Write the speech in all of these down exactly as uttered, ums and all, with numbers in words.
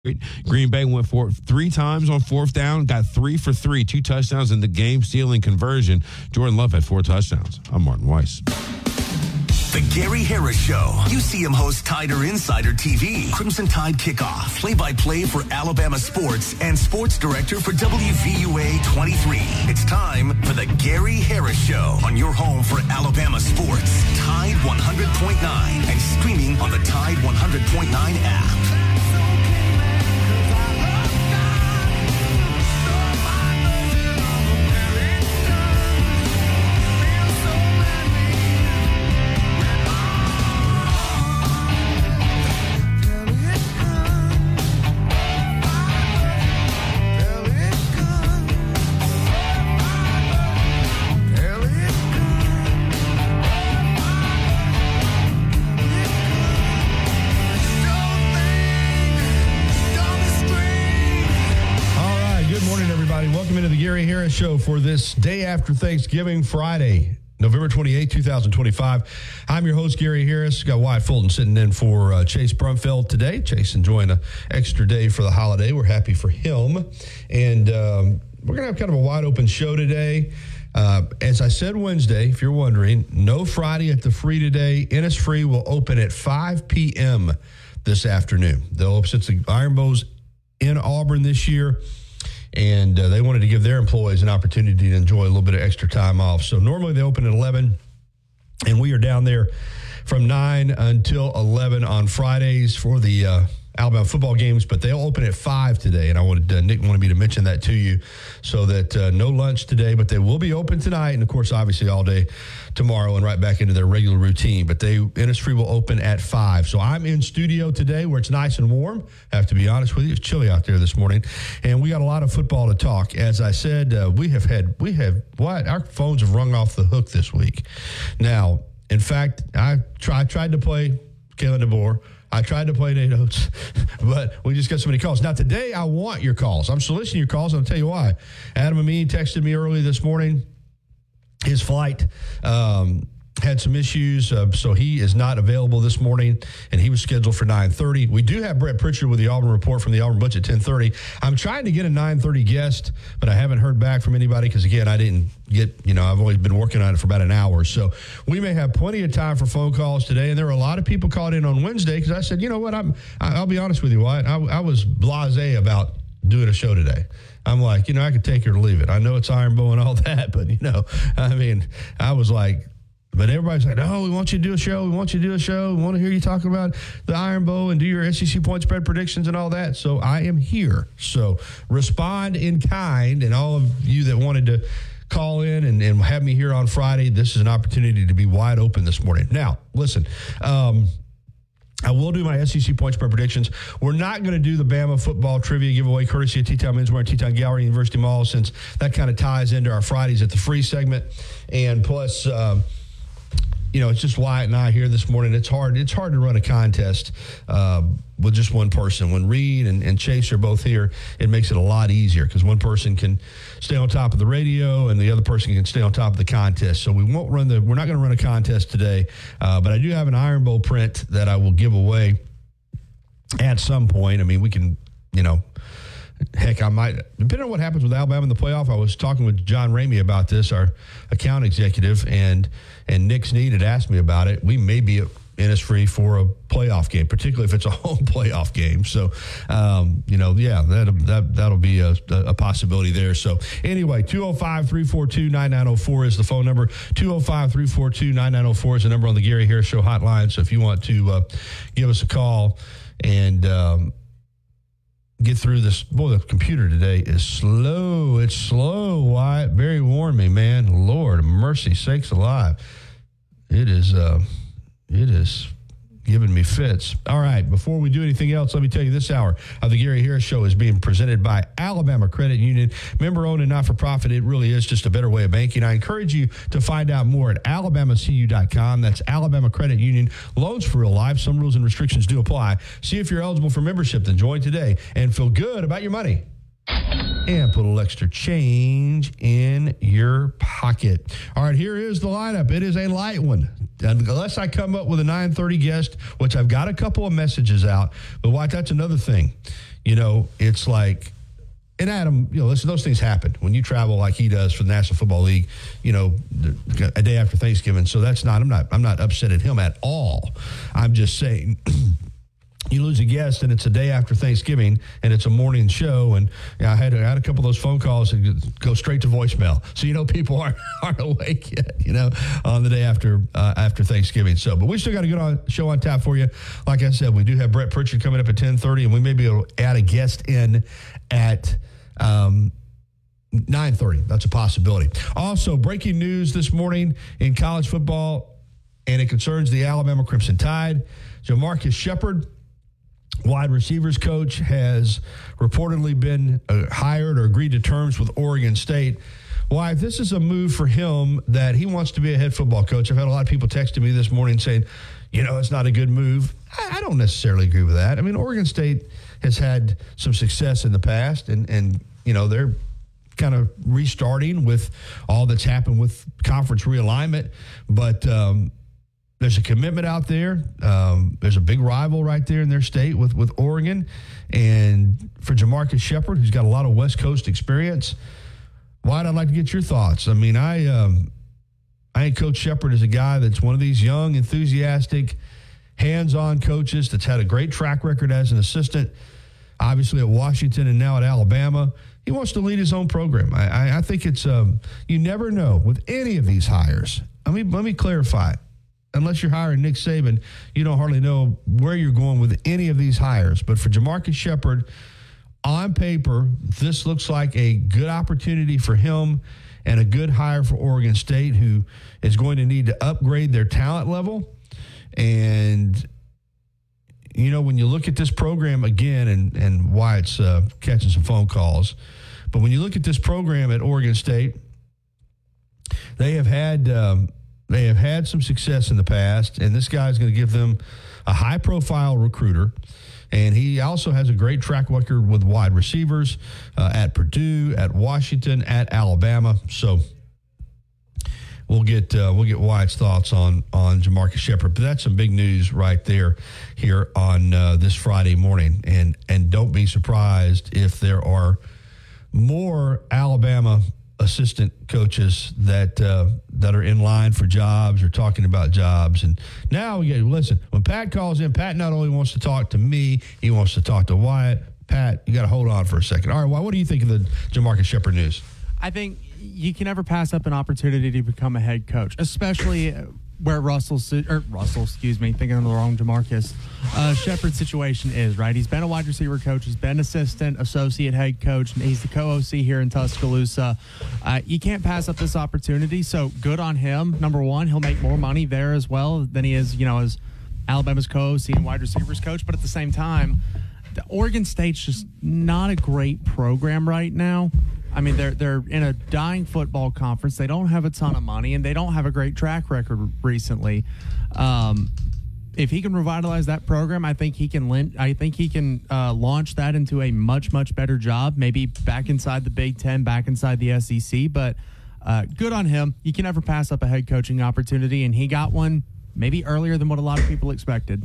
Green Bay went for it three times on fourth down, got three for three, two touchdowns in the game-stealing conversion. Jordan Love had four touchdowns. I'm Martin Weiss. The Gary Harris Show. U C M host Tider Insider T V. Crimson Tide Kickoff. Play-by-play for Alabama sports and sports director for W V U A twenty-three. It's time for the Gary Harris Show on your home for Alabama sports. Tide one hundred point nine and streaming on the Tide one hundred point nine app. Gary Harris Show for this day after Thanksgiving, Friday, November twenty-eighth, twenty twenty-five. I'm your host, Gary Harris. Got Wyatt Fulton sitting in for uh, Chase Brumfeld today. Chase enjoying an extra day for the holiday. We're happy for him. And um, we're going to have kind of a wide open show today. Uh, as I said Wednesday, if you're wondering, no Friday at the Free today. Innisfree will open at five p.m. this afternoon. They'll, since the Iron Bowl's in Auburn this year, and uh, they wanted to give their employees an opportunity to enjoy a little bit of extra time off. So normally they open at eleven, and we are down there from nine until eleven on Fridays for the uh, Alabama football games, but they'll open at five today, and I wanted uh, Nick wanted me to mention that to you, so that uh, no lunch today, but they will be open tonight, and of course, obviously, all day tomorrow, and right back into their regular routine. But they Innisfree will open at five. So I'm in studio today, where it's nice and warm. I have to be honest with you, it's chilly out there this morning, and we got a lot of football to talk. As I said, uh, we have had we have what our phones have rung off the hook this week. Now, in fact, I try, tried to play Kalen DeBoer. I tried to play Nate Oates, but we just got so many calls. Now, today, I want your calls. I'm soliciting your calls. I'll tell you why. Adam Amin texted me early this morning. His flight um, had some issues, uh, so he is not available this morning, and he was scheduled for nine thirty. We do have Brett Pritchard with the Auburn Report from the Auburn Butch at ten thirty. I'm trying to get a nine thirty guest, but I haven't heard back from anybody because, again, I didn't get, you know, I've always been working on it for about an hour. So we may have plenty of time for phone calls today, and there were a lot of people called in on Wednesday because I said, you know what, I'm, I'll be honest with you, Wyatt, I, I was blasé about doing a show today. I'm like, you know, I could take it or leave it. I know it's Iron Bowl and all that, but, you know, I mean, I was like, but everybody's like, oh, we want you to do a show. We want you to do a show. We want to hear you talk about the Iron Bowl and do your S E C point spread predictions and all that. So I am here. So respond in kind, and all of you that wanted to call in and, and have me here on Friday, this is an opportunity to be wide open this morning. Now, listen, um, I will do my S E C point spread predictions. We're not going to do the Bama football trivia giveaway courtesy of T-Town Menswear and T-Town Gallery University Mall, since that kind of ties into our Fridays at the Free segment. And plus, um, you know, it's just Wyatt and I here this morning. It's hard. It's hard to run a contest uh, with just one person. When Reed and, and Chase are both here, it makes it a lot easier because one person can stay on top of the radio and the other person can stay on top of the contest. So we won't run the. We're not going to run a contest today, uh, but I do have an Iron Bowl print that I will give away at some point. I mean, we can, you know. Heck, I might, depending on what happens with Alabama in the playoff. I was talking with John Ramey about this, our account executive, and and Nick Snead had asked me about it. We may be Innisfree for a playoff game, particularly if it's a home playoff game. So, um, you know, yeah, that, that, that'll be a, a possibility there. So, anyway, two oh five, three four two, nine nine oh four is the phone number. two oh five, three four two, nine nine oh four is the number on the Gary Harris Show hotline. So, if you want to uh, give us a call and um, get through this. Boy, the computer today is slow. It's slow, Wyatt. Very warn me, man. Lord, mercy sakes alive. It is, uh, it is giving me fits. All right, before we do anything else, let me tell you this hour of the Gary Harris Show is being presented by Alabama Credit Union. Member-owned and not-for-profit. It really is just a better way of banking. I encourage you to find out more at alabama c u dot com. That's Alabama Credit Union. Loans for real life. Some rules and restrictions do apply. See if you're eligible for membership, then join today and feel good about your money. And put a little extra change in your pocket. All right, here is the lineup. It is a light one. Unless I come up with a nine thirty guest, which I've got a couple of messages out. But Wyatt, that's another thing. you know, it's like, and Adam, you know, listen, those things happen when you travel like he does for the National Football League, you know, a day after Thanksgiving. So that's not, I'm not, I'm not upset at him at all. I'm just saying, you lose a guest and it's a day after Thanksgiving and it's a morning show. And you know, I had I had a couple of those phone calls and go straight to voicemail. So, you know, people aren't, aren't awake yet, you know, on the day after uh, after Thanksgiving. So, but we still got a good on, show on tap for you. Like I said, we do have Brett Pritchard coming up at ten thirty, and we may be able to add a guest in at um, nine thirty. That's a possibility. Also, breaking news this morning in college football, and it concerns the Alabama Crimson Tide. Jamarcus Shepard, wide receivers coach, has reportedly been uh, hired or agreed to terms with Oregon State. Why, this is a move for him that he wants to be a head football coach. I've had a lot of people texting me this morning saying, you know, it's not a good move. I, I don't necessarily agree with that. I mean, Oregon State has had some success in the past, and, and you know, they're kind of restarting with all that's happened with conference realignment. But, um, there's a commitment out there. Um, there's a big rival right there in their state with, with Oregon. And for Jamarcus Shepard, who's got a lot of West Coast experience, Wyatt, I'd like to get your thoughts. I mean, I um, I think Coach Shepard is a guy that's one of these young, enthusiastic, hands-on coaches that's had a great track record as an assistant, obviously at Washington and now at Alabama. He wants to lead his own program. I, I, I think it's um, you never know with any of these hires. I mean, let me clarify. Unless you're hiring Nick Saban, you don't hardly know where you're going with any of these hires. But for Jamarcus Shepard, on paper, this looks like a good opportunity for him and a good hire for Oregon State, who is going to need to upgrade their talent level. And, you know, when you look at this program again, and, and why it's uh, catching some phone calls, but when you look at this program at Oregon State, they have had um, – They have had some success in the past, and this guy is going to give them a high-profile recruiter. And he also has a great track record with wide receivers uh, at Purdue, at Washington, at Alabama. So we'll get uh, we'll get Wyatt's thoughts on on Jamarcus Shepard. But that's some big news right there here on uh, this Friday morning. And and don't be surprised if there are more Alabama assistant coaches that uh, that are in line for jobs or talking about jobs. And now we get, listen, when Pat calls in, Pat not only wants to talk to me, he wants to talk to Wyatt. Pat, you got to hold on for a second. All right, Wyatt, what do you think of the Jamarcus Shepard news? I think you can never pass up an opportunity to become a head coach, especially where Russell, or Russell, excuse me, thinking of the wrong Jamarcus, uh, Shepard's situation is, right? He's been a wide receiver coach. He's been assistant, associate head coach, and he's the co-O C here in Tuscaloosa. Uh, you can't pass up this opportunity, so good on him. Number one, he'll make more money there as well than he is, you know, as Alabama's co-O C and wide receivers coach. But at the same time, the Oregon State's just not a great program right now. I mean, they're they're in a dying football conference. They don't have a ton of money, and they don't have a great track record recently. Um, if he can revitalize that program, I think he can lend, I think he can uh, launch that into a much much better job. Maybe back inside the Big Ten, back inside the S E C. But uh, good on him. You can never pass up a head coaching opportunity, and he got one maybe earlier than what a lot of people expected.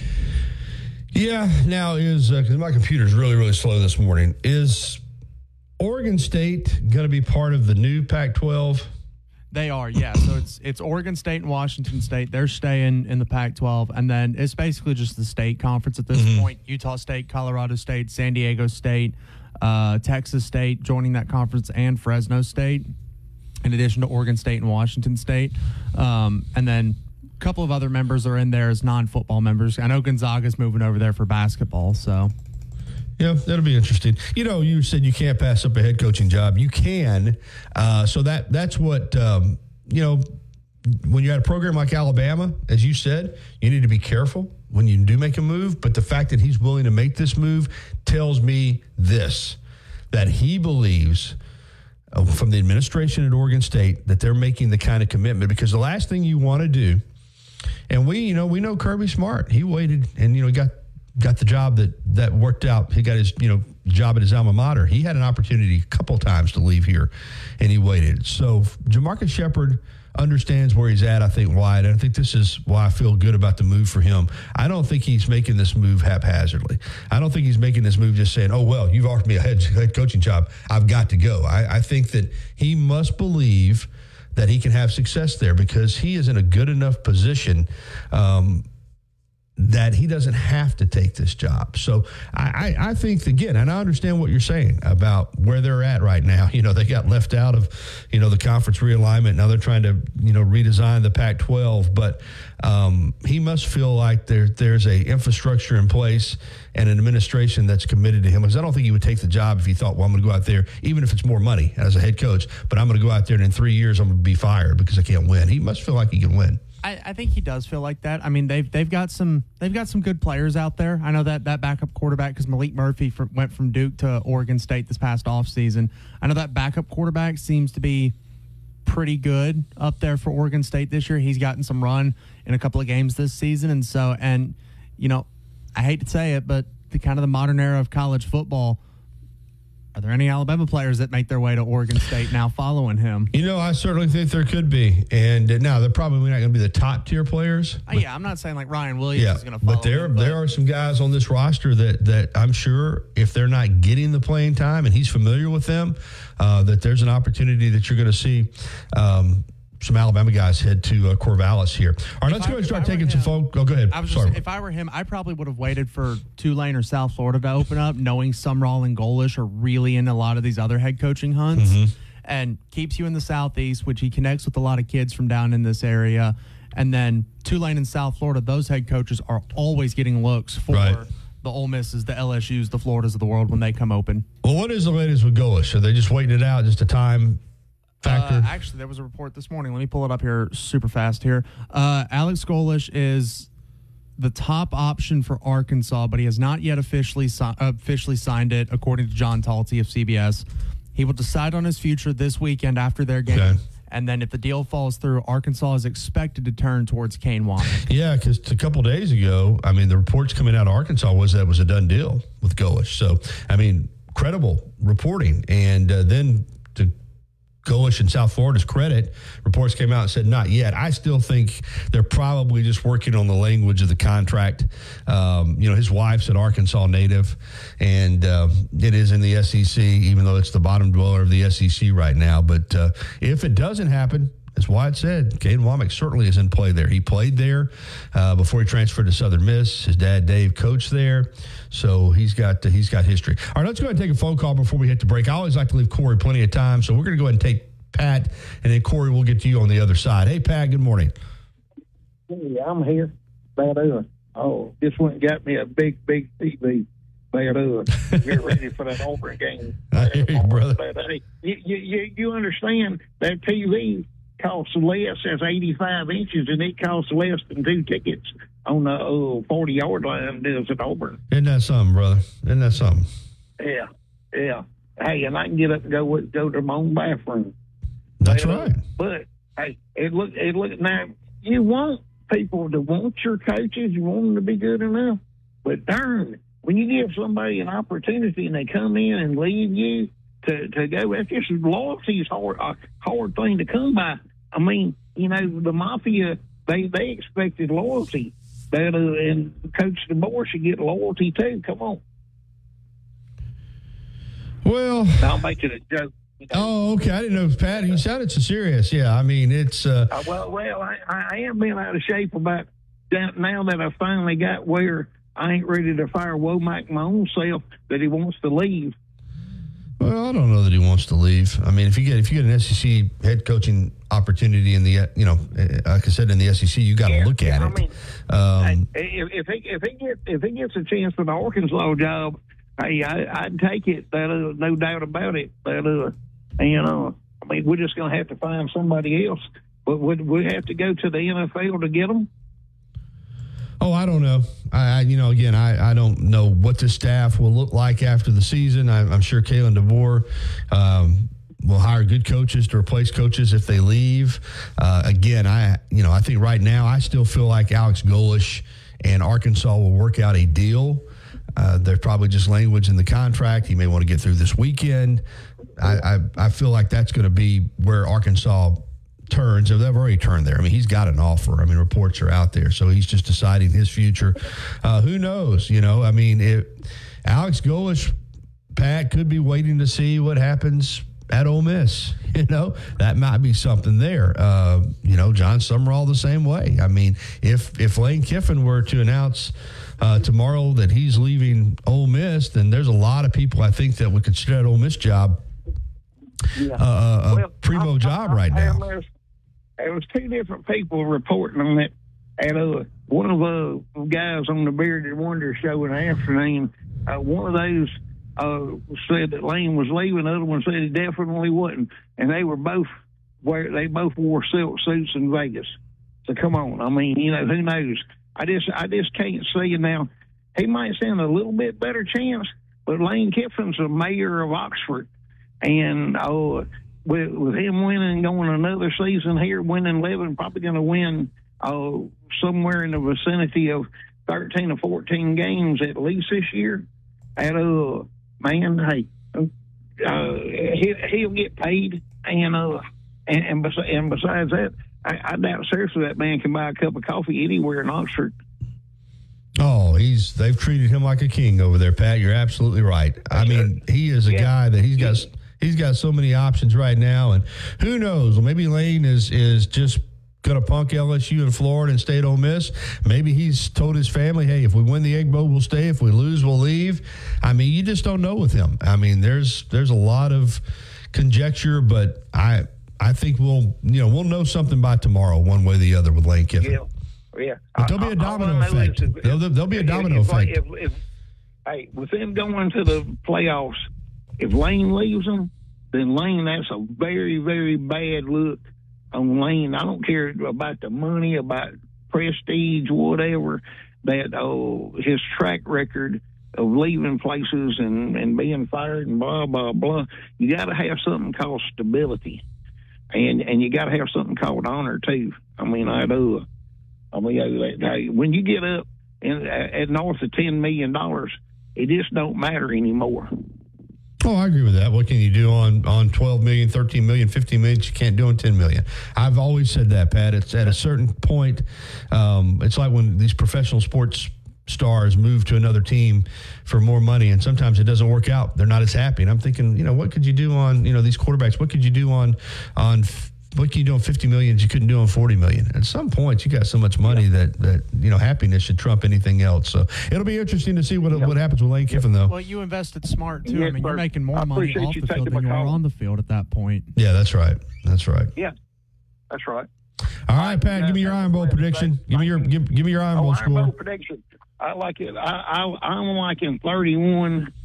Yeah. Now is because uh, my computer's really really slow this morning. Is Oregon State going to be part of the new Pac twelve? They are, yeah. So it's it's Oregon State and Washington State. They're staying in the Pac twelve, and then it's basically just the state conference at this mm-hmm. point. Utah State, Colorado State, San Diego State, uh, Texas State joining that conference, and Fresno State, in addition to Oregon State and Washington State. Um, and then a couple of other members are in there as non-football members. I know Gonzaga's moving over there for basketball, so... Yeah, that'll be interesting. You know, you said you can't pass up a head coaching job. You can. Uh, so that that's what, um, you know, when you're at a program like Alabama, as you said, you need to be careful when you do make a move. But the fact that he's willing to make this move tells me this, that he believes uh, from the administration at Oregon State that they're making the kind of commitment. Because the last thing you want to do, and we, you know, we know Kirby Smart. He waited and, you know, got – got the job that, that worked out. He got his, you know, job at his alma mater. He had an opportunity a couple times to leave here, and he waited. So Jamarcus Shepard, understands where he's at, I think, Wyatt. And I think this is why I feel good about the move for him. I don't think he's making this move haphazardly. I don't think he's making this move just saying, oh, well, you've offered me a head, head coaching job. I've got to go. I, I think that he must believe that he can have success there because he is in a good enough position um, that he doesn't have to take this job. So I, I, I think, again, and I understand what you're saying about where they're at right now. You know, they got left out of, you know, the conference realignment. Now they're trying to, you know, redesign the Pac twelve. But um, he must feel like there, there's a infrastructure in place and an administration that's committed to him. Because I don't think he would take the job if he thought, well, I'm going to go out there, even if it's more money as a head coach, but I'm going to go out there and in three years I'm going to be fired because I can't win. He must feel like he can win. I, I think he does feel like that. I mean, they've they've got some they've got some good players out there. I know that that backup quarterback, because Malik Murphy from, went from Duke to Oregon State this past offseason. I know that backup quarterback seems to be pretty good up there for Oregon State this year. He's gotten some run in a couple of games this season, and so and you know, I hate to say it, but the kind of the modern era of college football. Are there any Alabama players that make their way to Oregon State now following him? You know, I certainly think there could be. And uh, now they're probably not going to be the top tier players. Uh, yeah, I'm not saying like Ryan Williams yeah, is going to follow but there, him. But there are some guys on this roster that, that I'm sure if they're not getting the playing time and he's familiar with them, uh, that there's an opportunity that you're going to see um, some Alabama guys head to uh, Corvallis here. All right, let's I, go ahead and start I taking some him, folk. Oh, go ahead. I was Sorry. just, if I were him, I probably would have waited for Tulane or South Florida to open up, knowing Sumrall and Golish are really in a lot of these other head coaching hunts, mm-hmm. and keeps you in the Southeast, which he connects with a lot of kids from down in this area. And then Tulane and South Florida, those head coaches are always getting looks for right. the Ole Misses, the L S Us, the Floridas of the world when they come open. Well, what is the latest with Golish? Are they just waiting it out, just a time factor? Uh, actually, there was a report this morning. Let me pull it up here super fast here. Uh, Alex Golish is the top option for Arkansas, but he has not yet officially si- officially signed it, according to John Talty of C B S. He will decide on his future this weekend after their game. Okay. And then if the deal falls through, Arkansas is expected to turn towards Kane Wommack. Yeah, because a couple of days ago, I mean, the reports coming out of Arkansas was that it was a done deal with Golish. So, I mean, credible reporting. And uh, then to Golish in South Florida's credit, reports came out and said not yet. I still think they're probably just working on the language of the contract. Um, you know, his wife's an Arkansas native, and uh, it is in the S E C, even though it's the bottom dweller of the S E C right now. But uh, if it doesn't happen, as Wyatt said, Kane Wommack certainly is in play there. He played there uh, before he transferred to Southern Miss. His dad, Dave, coached there. So he's got uh, he's got history. All right, let's go ahead and take a phone call before we hit the break. I always like to leave Corey plenty of time, so we're going to go ahead and take Pat, and then Corey, we'll get to you on the other side. Hey, Pat, good morning. Hey, I'm here. Bad uh, Oh, just went and got me a big, big T V. Bad uh, get ready for that Auburn game. I hear you, brother. But, hey, you, you, you understand that T V costs less, as eighty-five inches, and it costs less than two tickets on the uh, forty-yard line does at Auburn. Isn't that something, brother? Isn't that something? Yeah, yeah. Hey, and I can get up and go go to my own bathroom. That's but, right. Uh, but hey, it look it look now. You want people to want your coaches. You want them to be good enough. But darn, when you give somebody an opportunity and they come in and leave you to, to go, that's just loyalty is hard a hard thing to come by. I mean, you know, the Mafia, they they expected loyalty. That uh, and Coach DeBoer should get loyalty too. Come on. Well, I'll make it a joke. You know? Oh, okay. I didn't know, Pat. He sounded so serious. Yeah, I mean, it's. Uh, uh, well, well, I, I am being out of shape about that now that I finally got where I ain't ready to fire Womack my own self that he wants to leave. Well, I don't know that he wants to leave. I mean, if you get if you get an S E C head coaching opportunity in the, you know, like I said, in the S E C, you got to yeah, look yeah, at I it. Mean, um, if, if he if he gets if he gets a chance for the Arkansas job, hey, I, I'd take it. That uh, no doubt about it. That uh, you know, I mean, we're just going to have to find somebody else. But would we have to go to the N F L to get them? Oh, I don't know. I, I you know, again, I, I don't know what the staff will look like after the season. I, I'm sure Kalen DeBoer um, will hire good coaches to replace coaches if they leave. Uh, again, I you know, I think right now I still feel like Alex Golish and Arkansas will work out a deal. Uh, there's probably just language in the contract. He may want to get through this weekend. I, I, I feel like that's going to be where Arkansas turns, they've already turned there. I mean, he's got an offer. I mean, reports are out there, so he's just deciding his future. Uh, who knows? You know, I mean, if Alex Golesh, Pat, could be waiting to see what happens at Ole Miss. You know, that might be something there. Uh, you know, John Summerall the same way. I mean, if if Lane Kiffin were to announce uh, tomorrow that he's leaving Ole Miss, then there's a lot of people I think that would consider that Ole Miss job Yeah. uh, a Well, primo I, job I, right I, now. There was, there was two different people reporting on it. And uh, one of the guys on the Bearded Wonder show in the afternoon, uh, one of those uh, said that Lane was leaving. The other one said he definitely wasn't. And they were both where they both wore silk suits in Vegas. So come on, I mean, you know, who knows? I just I just can't see it now. He might stand a little bit better chance, but Lane Kiffin's the mayor of Oxford. And uh, with, with him winning, going another season here, winning eleven, probably going to win uh, somewhere in the vicinity of thirteen or fourteen games at least this year. And, uh, man, hey, uh, he, he'll get paid. And, uh, and, and, bes- and besides that, I, I doubt seriously that man can buy a cup of coffee anywhere in Oxford. Oh, he's they've treated him like a king over there, Pat. You're absolutely right. I mean, he is a Yeah. guy that he's got he's got so many options right now, and who knows? Well, maybe Lane is is just going to punk L S U in Florida and stay at Ole Miss. Maybe he's told his family, hey, if we win the Egg Bowl, we'll stay. If we lose, we'll leave. I mean, you just don't know with him. I mean, there's there's a lot of conjecture, but I I think we'll you know we'll know something by tomorrow, one way or the other, with Lane Kiffin. Yeah. Yeah, But there'll be a domino effect. There'll, there'll be a domino if, effect. If, if, hey, with them going to the playoffs, if Lane leaves them, then Lane, that's a very, very bad look on Lane. I don't care about the money, about prestige, whatever, that uh, his track record of leaving places and, and being fired and blah, blah, blah. You got to have something called stability. And and you got to have something called honor, too. I mean, I do. I mean, when you get up in, at north of ten million dollars, it just don't matter anymore. Oh, I agree with that. What can you do on, on twelve million, thirteen million, fifteen million? You can't do on ten million. I've always said that, Pat. It's at a certain point. Um, it's like when these professional sports stars move to another team for more money, and sometimes it doesn't work out. They're not as happy. And I'm thinking, you know, what could you do on, you know, these quarterbacks? What could you do on, on, what can you do on fifty million that you couldn't do on forty million? At some point, you got so much money yeah. that, that, you know, happiness should trump anything else. So it'll be interesting to see what yeah. what happens with Lane Kiffin, though. Well, you invested smart, too. Yes, I mean, sir. you're making more I money appreciate off you the field taking than you my are call. on the field at that point. Yeah, that's right. That's right. Yeah, that's right. All right, Pat, give me your Iron Bowl prediction. Give me your give, give me your Iron Oh, Bowl Iron Bowl score. prediction. I like it. I, I, I'm liking thirty-one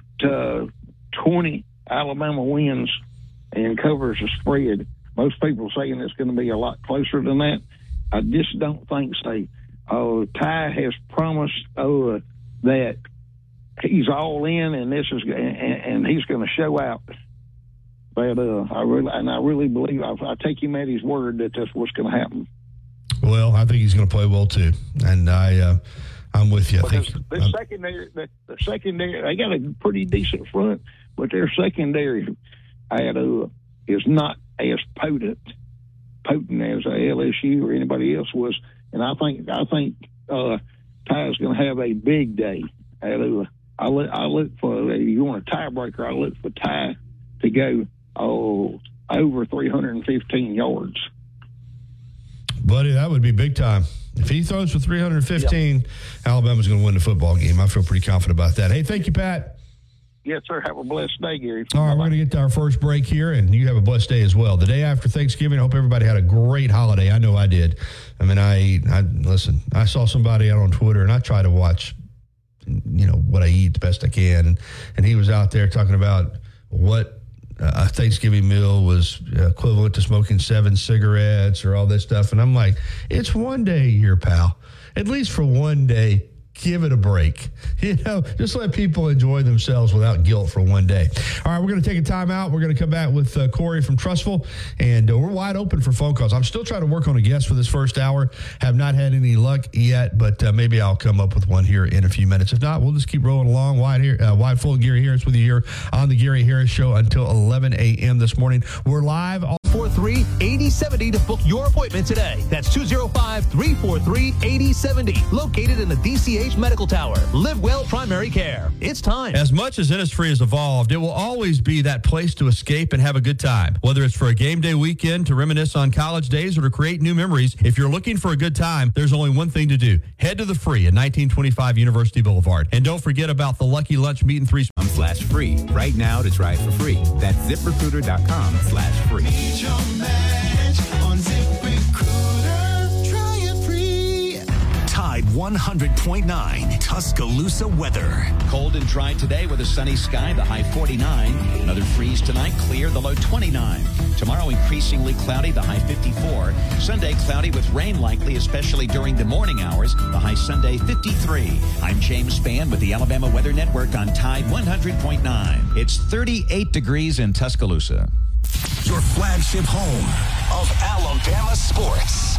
to twenty. Alabama wins and covers the spread. Most people saying it's going to be a lot closer than that. I just don't think so. Uh, Ty has promised uh, that he's all in, and this is and, and he's going to show out. But uh, I really and I really believe I, I take him at his word that that's what's going to happen. Well, I think he's going to play well too, and I uh, I'm with you. I Because think the um, secondary, the, the secondary, they got a pretty decent front, but their secondary at, uh, is not as potent, potent as uh, L S U or anybody else was. And I think I think uh, Ty's going to have a big day. At, uh, I look I look for if you want a tiebreaker, I look for Ty to go oh over three hundred fifteen yards. buddy, that would be big time. If he throws for three hundred fifteen, yep. Alabama's going to win the football game. I feel pretty confident about that. Hey, thank you, Pat. Yes, sir. Have a blessed day, Gary. All right, we're going to get to our first break here, and you have a blessed day as well. The day after Thanksgiving, I hope everybody had a great holiday. I know I did. I mean, I, I listen, I saw somebody out on Twitter, and I try to watch, you know, what I eat the best I can, and, and he was out there talking about what a Thanksgiving meal was equivalent to smoking seven cigarettes or all this stuff. And I'm like, it's one day a year, pal. At least for one day, give it a break. You know, just let people enjoy themselves without guilt for one day. All right, we're going to take a time out. We're going to come back with uh, Corey from Trustful, and uh, we're wide open for phone calls. I'm still trying to work on a guest for this first hour. Have not had any luck yet, but uh, maybe I'll come up with one here in a few minutes. If not, we'll just keep rolling along. Wide, here, uh, wide full Gary Harris with you here on the Gary Harris Show until eleven a.m. this morning. We're live all- For three, eight oh seven oh to book your appointment today. That's two oh five, three four three, eight oh seven oh. Located in the D C H Medical Tower. Live Well Primary Care. It's time. As much as Innisfree has evolved, it will always be that place to escape and have a good time. Whether it's for a game day weekend, to reminisce on college days, or to create new memories, if you're looking for a good time, there's only one thing to do. Head to the Free at nineteen twenty-five University Boulevard. And don't forget about the Lucky Lunch Meat and Three. Slash free right now to try for free. That's ZipRecruiter.com slash free. Tide one hundred point nine Tuscaloosa weather. Cold and dry today with a sunny sky, the high forty-nine. Another freeze tonight, clear, the low twenty-nine. Tomorrow increasingly cloudy, the high fifty-four. Sunday cloudy with rain likely, especially during the morning hours, the high Sunday fifty-three. I'm James Spann with the Alabama Weather Network on Tide one hundred point nine. It's thirty-eight degrees in Tuscaloosa. Your flagship home of Alabama sports.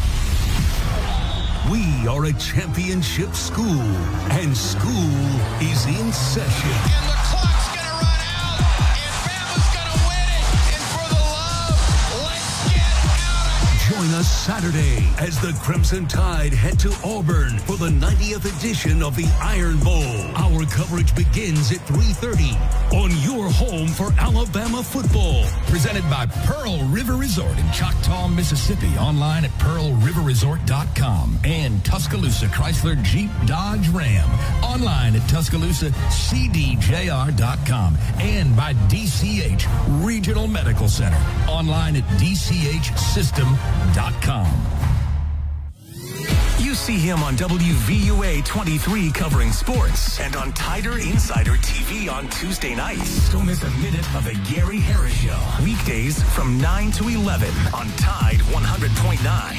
We are a championship school, and school is in session. And the clock's going to run out, and Bama's going to win it. And for the love, let's get out of here. Join us Saturday as the Crimson Tide head to Auburn for the ninetieth edition of the Iron Bowl. Our coverage begins at three thirty on your home for Alabama football. Presented by Pearl River Resort in Choctaw, Mississippi. Online at pearl river resort dot com. And Tuscaloosa Chrysler Jeep Dodge Ram. Online at Tuscaloosa C D J R dot com. And by D C H Regional Medical Center. Online at D C H system dot com. You see him on W V U A twenty-three covering sports and on Tider Insider T V on Tuesday nights. Don't miss a minute of the Gary Harris Show. Weekdays from nine to eleven on Tide one hundred point nine.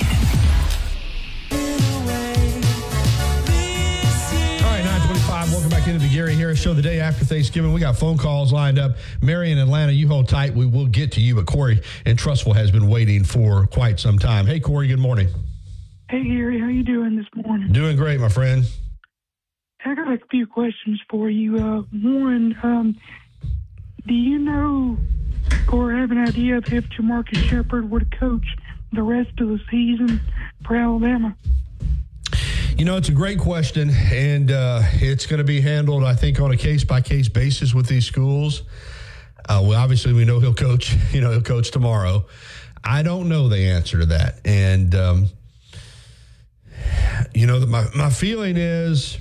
All right, nine twenty-five. Welcome back into the Gary Harris Show. The day after Thanksgiving, we got phone calls lined up. Mary in Atlanta, you hold tight. We will get to you, but Corey in Trussville has been waiting for quite some time. Hey, Corey, good morning. Hey, Gary, how you doing this morning? Doing great, my friend. I got a few questions for you. Uh, one, um, do you know or have an idea of if Jamarcus Shepard would coach the rest of the season for Alabama? You know, it's a great question, and uh, it's going to be handled, I think, on a case-by-case basis with these schools. Uh, well, obviously, we know he'll coach. You know, he'll coach tomorrow. I don't know the answer to that, and um, you know, my my feeling is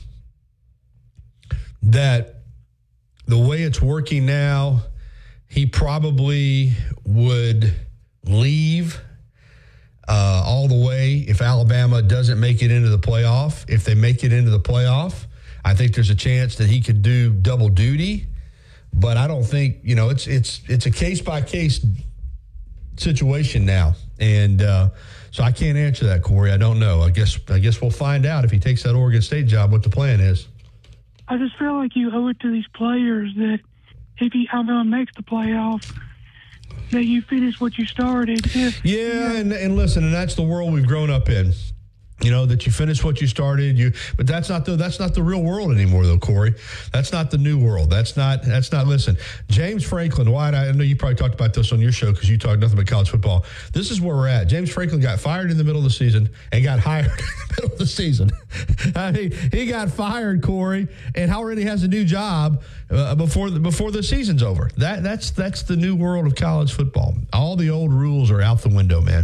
that the way it's working now, he probably would leave uh, all the way if Alabama doesn't make it into the playoff. If they make it into the playoff, I think there's a chance that he could do double duty. But I don't think, you know, it's it's it's a case by case situation now, and uh, so I can't answer that, Corey. I don't know. I guess I guess we'll find out if he takes that Oregon State job what the plan is. I just feel like you owe it to these players that if he Alabama makes the playoff, that you finish what you started. If, yeah, you know, and and listen, and that's the world we've grown up in. You know, that you finish what you started, you but that's not the that's not the real world anymore though, Corey. That's not the new world. That's not that's not listen. James Franklin, Wyatt, I know you probably talked about this on your show because you talk nothing about college football. This is where we're at. James Franklin got fired in the middle of the season and got hired in the middle of the season. I mean, he got fired, Corey, and already has a new job uh, before the before the season's over. That that's that's the new world of college football. All the old rules are out the window, man.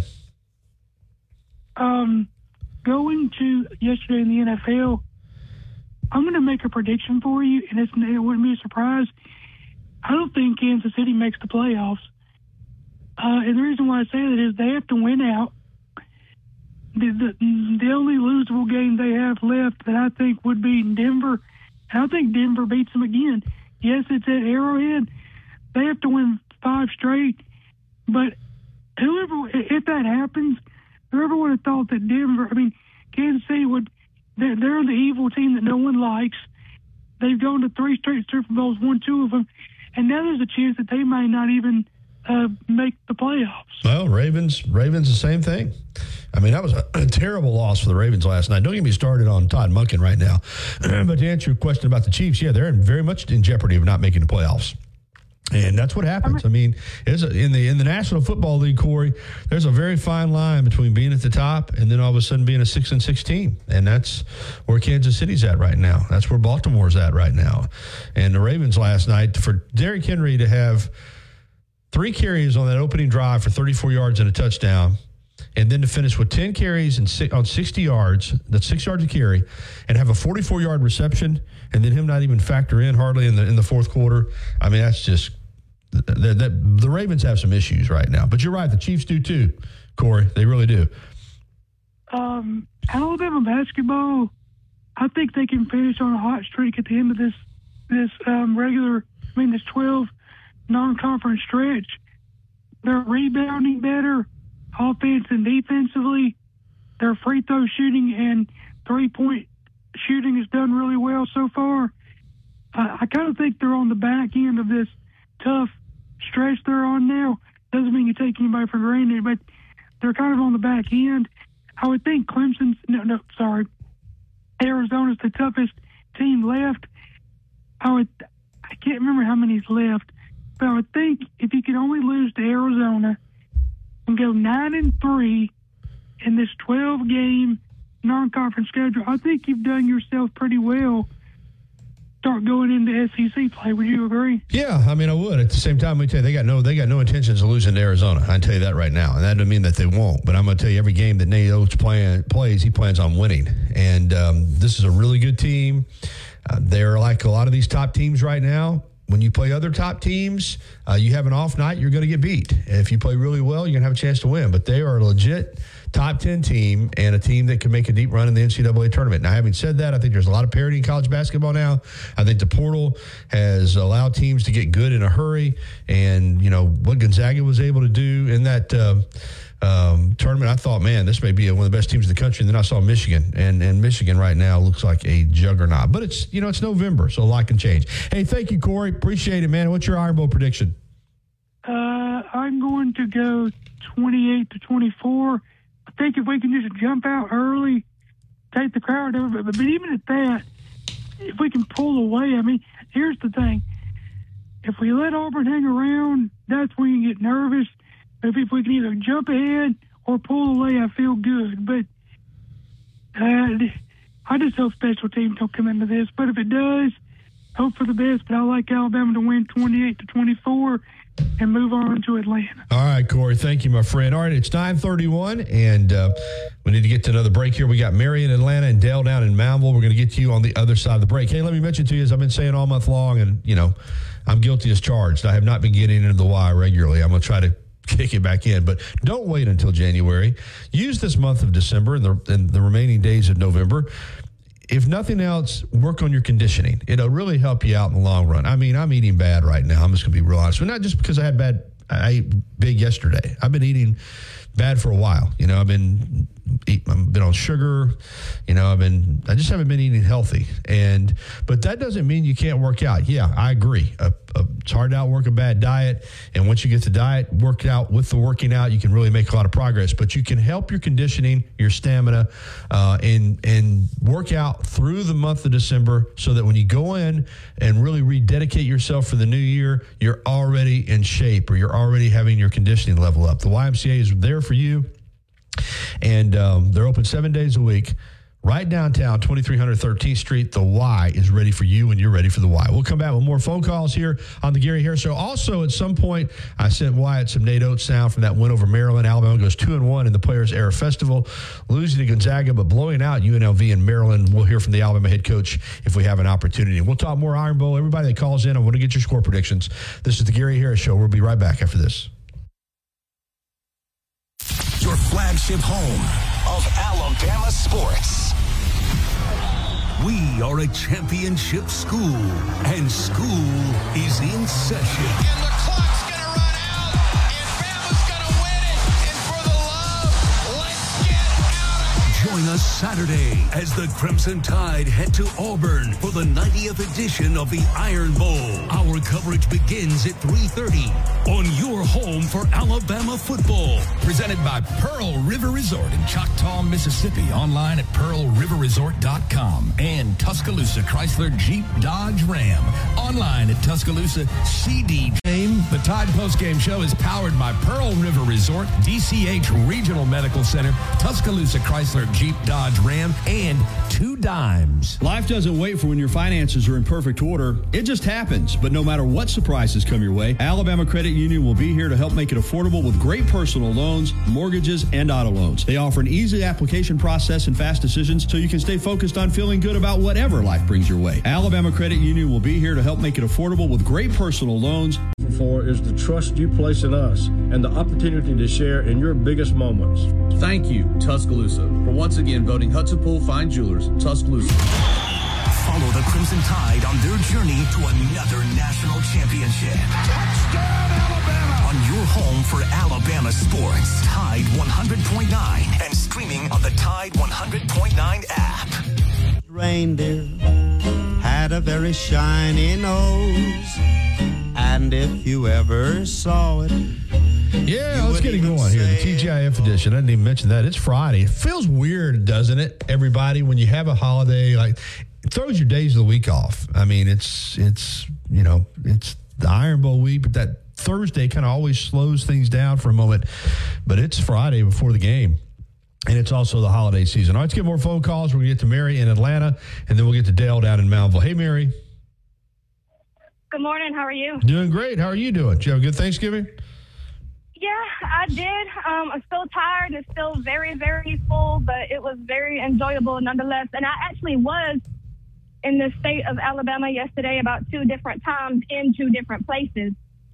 Um Going to yesterday in the N F L, I'm going to make a prediction for you, and it's, it wouldn't be a surprise. I don't think Kansas City makes the playoffs. Uh, and the reason why I say that is they have to win out. The, the, the only losable game they have left that I think would be Denver, and I think Denver beats them again. Yes, it's at Arrowhead. They have to win five straight. But whoever, if that happens, whoever would have thought that Denver, I mean, Kansas City would, they're, they're the evil team that no one likes. They've gone to three straight Super Bowls, won two of them, and now there's a chance that they might not even uh, make the playoffs. Well, Ravens, Ravens, the same thing. I mean, that was a, a terrible loss for the Ravens last night. Don't get me started on Todd Monken right now. But to answer your question about the Chiefs, yeah, they're in very much in jeopardy of not making the playoffs. And that's what happens. I mean, it's a, in the in the National Football League, Corey, there's a very fine line between being at the top and then all of a sudden being a six and six team, and that's where Kansas City's at right now. That's where Baltimore's at right now. And the Ravens last night, for Derrick Henry to have three carries on that opening drive for thirty-four yards and a touchdown, and then to finish with ten carries and six, on sixty yards, that's six yards a carry, and have a forty-four-yard reception, and then him not even factor in hardly in the in the fourth quarter. I mean, that's just the, the, the Ravens have some issues right now. But you're right, the Chiefs do too, Corey. They really do. Um, Alabama basketball, I think they can finish on a hot streak at the end of this this um, regular, I mean, this twelve non-conference stretch. They're rebounding better, offense and defensively. Their free throw shooting and three-point shooting is done really well so far. Uh, I kind of think they're on the back end of this tough stretch they're on now. Doesn't mean you take anybody for granted, but they're kind of on the back end. I would think Clemson's, no, no, sorry, Arizona's the toughest team left. I would, I can't remember how many's left, but I would think if you could only lose to Arizona and go nine and three in this twelve-game non-conference schedule, I think you've done yourself pretty well. Start going into S E C play. Would you agree? Yeah, I mean, I would. At the same time, we tell you they got no, they got no intentions of losing to Arizona. I can tell you that right now, and that doesn't mean that they won't. But I'm going to tell you, every game that Nate Oates plan, plays, he plans on winning. And um, this is a really good team. Uh, they're like a lot of these top teams right now. When you play other top teams, uh, you have an off night, you're going to get beat. If you play really well, you're going to have a chance to win. But they are a legit top ten team and a team that can make a deep run in the N C double A tournament. Now, having said that, I think there's a lot of parity in college basketball now. I think the portal has allowed teams to get good in a hurry. And, you know, what Gonzaga was able to do in that uh, um, tournament, I thought, man, this may be one of the best teams in the country. And then I saw Michigan. And, and Michigan right now looks like a juggernaut. But it's, you know, it's November, so a lot can change. Hey, thank you, Corey. Appreciate it, man. What's your Iron Bowl prediction? Uh, I'm going to go twenty-eight to twenty-four. I think if we can just jump out early, take the crowd over, but, but even at that, if we can pull away, I mean, here's the thing. If we let Auburn hang around, that's when you get nervous. If, if we can either jump ahead or pull away, I feel good. But uh, I just hope special teams don't come into this. But if it does, hope for the best. But I like Alabama to win twenty-eight to twenty-four. And move on to Atlanta. All right, Corey. Thank you, my friend. All right, it's nine thirty-one, and uh, we need to get to another break here. We got Mary in Atlanta and Dale down in Moundville. We're going to get to you on the other side of the break. Hey, let me mention to you, as I've been saying all month long, and, you know, I'm guilty as charged. I have not been getting into the Y regularly. I'm going to try to kick it back in, but don't wait until January. Use this month of December and the, and the remaining days of November. If nothing else, work on your conditioning. It'll really help you out in the long run. I mean, I'm eating bad right now. I'm just going to be real honest. But not just because I had bad, I ate big yesterday. I've been eating bad for a while. You know, I've been eat, I've been on sugar. You know, I've been, I just haven't been eating healthy. And, but that doesn't mean you can't work out. Yeah, I agree. A, a, it's hard to outwork a bad diet. And once you get the diet worked out with the working out, you can really make a lot of progress. But you can help your conditioning, your stamina, uh, and, and work out through the month of December so that when you go in and really rededicate yourself for the new year, you're already in shape or you're already having your conditioning level up. The Y M C A is there for you. And um, they're open seven days a week. Right downtown, twenty-three hundred thirteenth Street. The Y is ready for you, and you're ready for the Y. We'll come back with more phone calls here on the Gary Harris Show. Also, at some point, I sent Wyatt some Nate Oates sound from that win over Maryland. Alabama goes two and one in the Players Era Festival, losing to Gonzaga, but blowing out U N L V and Maryland. We'll hear from the Alabama head coach if we have an opportunity. We'll talk more Iron Bowl. Everybody that calls in, I want to get your score predictions. This is the Gary Harris Show. We'll be right back after this. Your flagship home of Alabama sports. We are a championship school, and school is in session. And the clock's going to run out, and Bama's going to win it. And for the love, let's get out of here. Join us Saturday as the Crimson Tide head to Auburn for the ninetieth edition of the Iron Bowl. Our coverage begins at three thirty on your home for Alabama football. Presented by Pearl River Resort in Choctaw, Mississippi. Online at pearl river resort dot com and Tuscaloosa Chrysler Jeep Dodge Ram. Online at Tuscaloosa C D. The Tide Postgame Show is powered by Pearl River Resort, D C H Regional Medical Center, Tuscaloosa Chrysler Jeep Dodge Ram, and Two Dimes. Life doesn't wait for when your finances are in perfect order. It just happens. But no matter what surprises come your way, Alabama Credit Union will be here to help make it affordable with great personal loans, mortgages, and auto loans. They offer an easy application process and fast decisions so you can stay focused on feeling good about whatever life brings your way. Alabama Credit Union will be here to help make it affordable with great personal loans. For is the trust you place in us and the opportunity to share in your biggest moments. Thank you, Tuscaloosa, for once again voting Hudson Pool Fine Jewelers, Tuscaloosa. Follow the Crimson Tide on their journey to another national championship. Touchdown, Alabama! On your home for Alabama sports, Tide one hundred point nine, and streaming on the Tide one hundred point nine app. Reindeer had a very shiny nose, and if you ever saw it, yeah, let's get it going here. The T G I F edition. I didn't even mention that. It's Friday. It feels weird, doesn't it, everybody, when you have a holiday? Like, it throws your days of the week off. I mean, it's, it's you know, it's the Iron Bowl week, but that Thursday kind of always slows things down for a moment. But it's Friday before the game, and it's also the holiday season. All right, let's get more phone calls. We're going to get to Mary in Atlanta, and then we'll get to Dale down in Mountville. Hey, Mary. Good morning. How are you? Doing great. How are you doing? Did you have a good Thanksgiving? Yeah, I did. Um, I'm still tired. It's still very, very full, but it was very enjoyable nonetheless. And I actually was in the state of Alabama yesterday about two different times in two different places.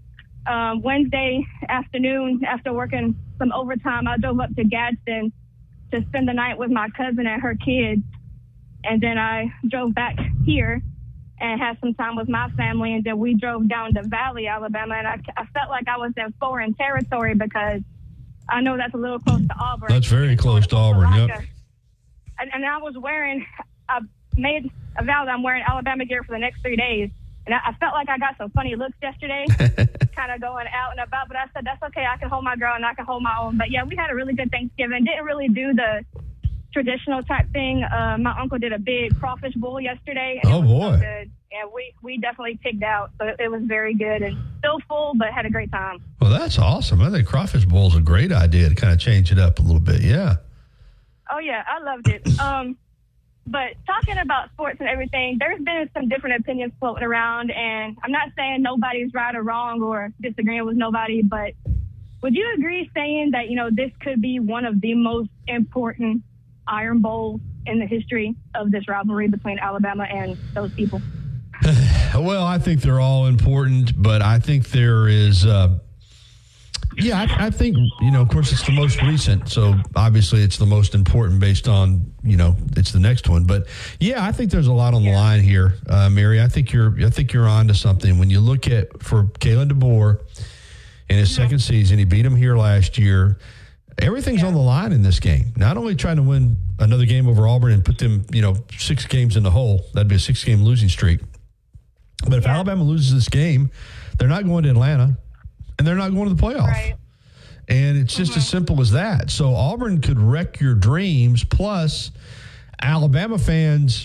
Um, Wednesday afternoon, after working some overtime, I drove up to Gadsden to spend the night with my cousin and her kids. And then I drove back here and had some time with my family, and then we drove down to Valley, Alabama, and I, I felt like I was in foreign territory because I know that's a little close to Auburn. That's very close to Auburn, yep. And, and I was wearing, I made a vow that I'm wearing Alabama gear for the next three days, and I, I felt like I got some funny looks yesterday, kind of going out and about, but I said, that's okay, I can hold my ground, I can hold my own. But yeah, we had a really good Thanksgiving. Didn't really do the traditional type thing. Uh, my uncle did a big crawfish bowl yesterday. And oh, it was boy. So good. And we, we definitely pigged out. So it, it was very good and still full, but had a great time. Well, that's awesome. I think crawfish bowl is a great idea to kind of change it up a little bit. Yeah. Oh, yeah. I loved it. Um, but talking about sports and everything, there's been some different opinions floating around. And I'm not saying nobody's right or wrong or disagreeing with nobody, but would you agree saying that, you know, this could be one of the most important Iron Bowl in the history of this rivalry between Alabama and those people? Well, I think they're all important, but I think there is, uh, yeah, I, I think, you know, of course, it's the most recent, so obviously it's the most important based on, you know, it's the next one. But yeah, I think there's a lot on the line here, uh, Mary. I think you're, I think you're on to something when you look at for Kalen DeBoer in his second season. He beat him here last year. Everything's yeah. on the line in this game. Not only trying to win another game over Auburn and put them, you know, six games in the hole. That'd be a six-game losing streak. But if yeah. Alabama loses this game, they're not going to Atlanta, and they're not going to the playoff. Right. And it's just mm-hmm. as simple as that. So Auburn could wreck your dreams. Plus, Alabama fans,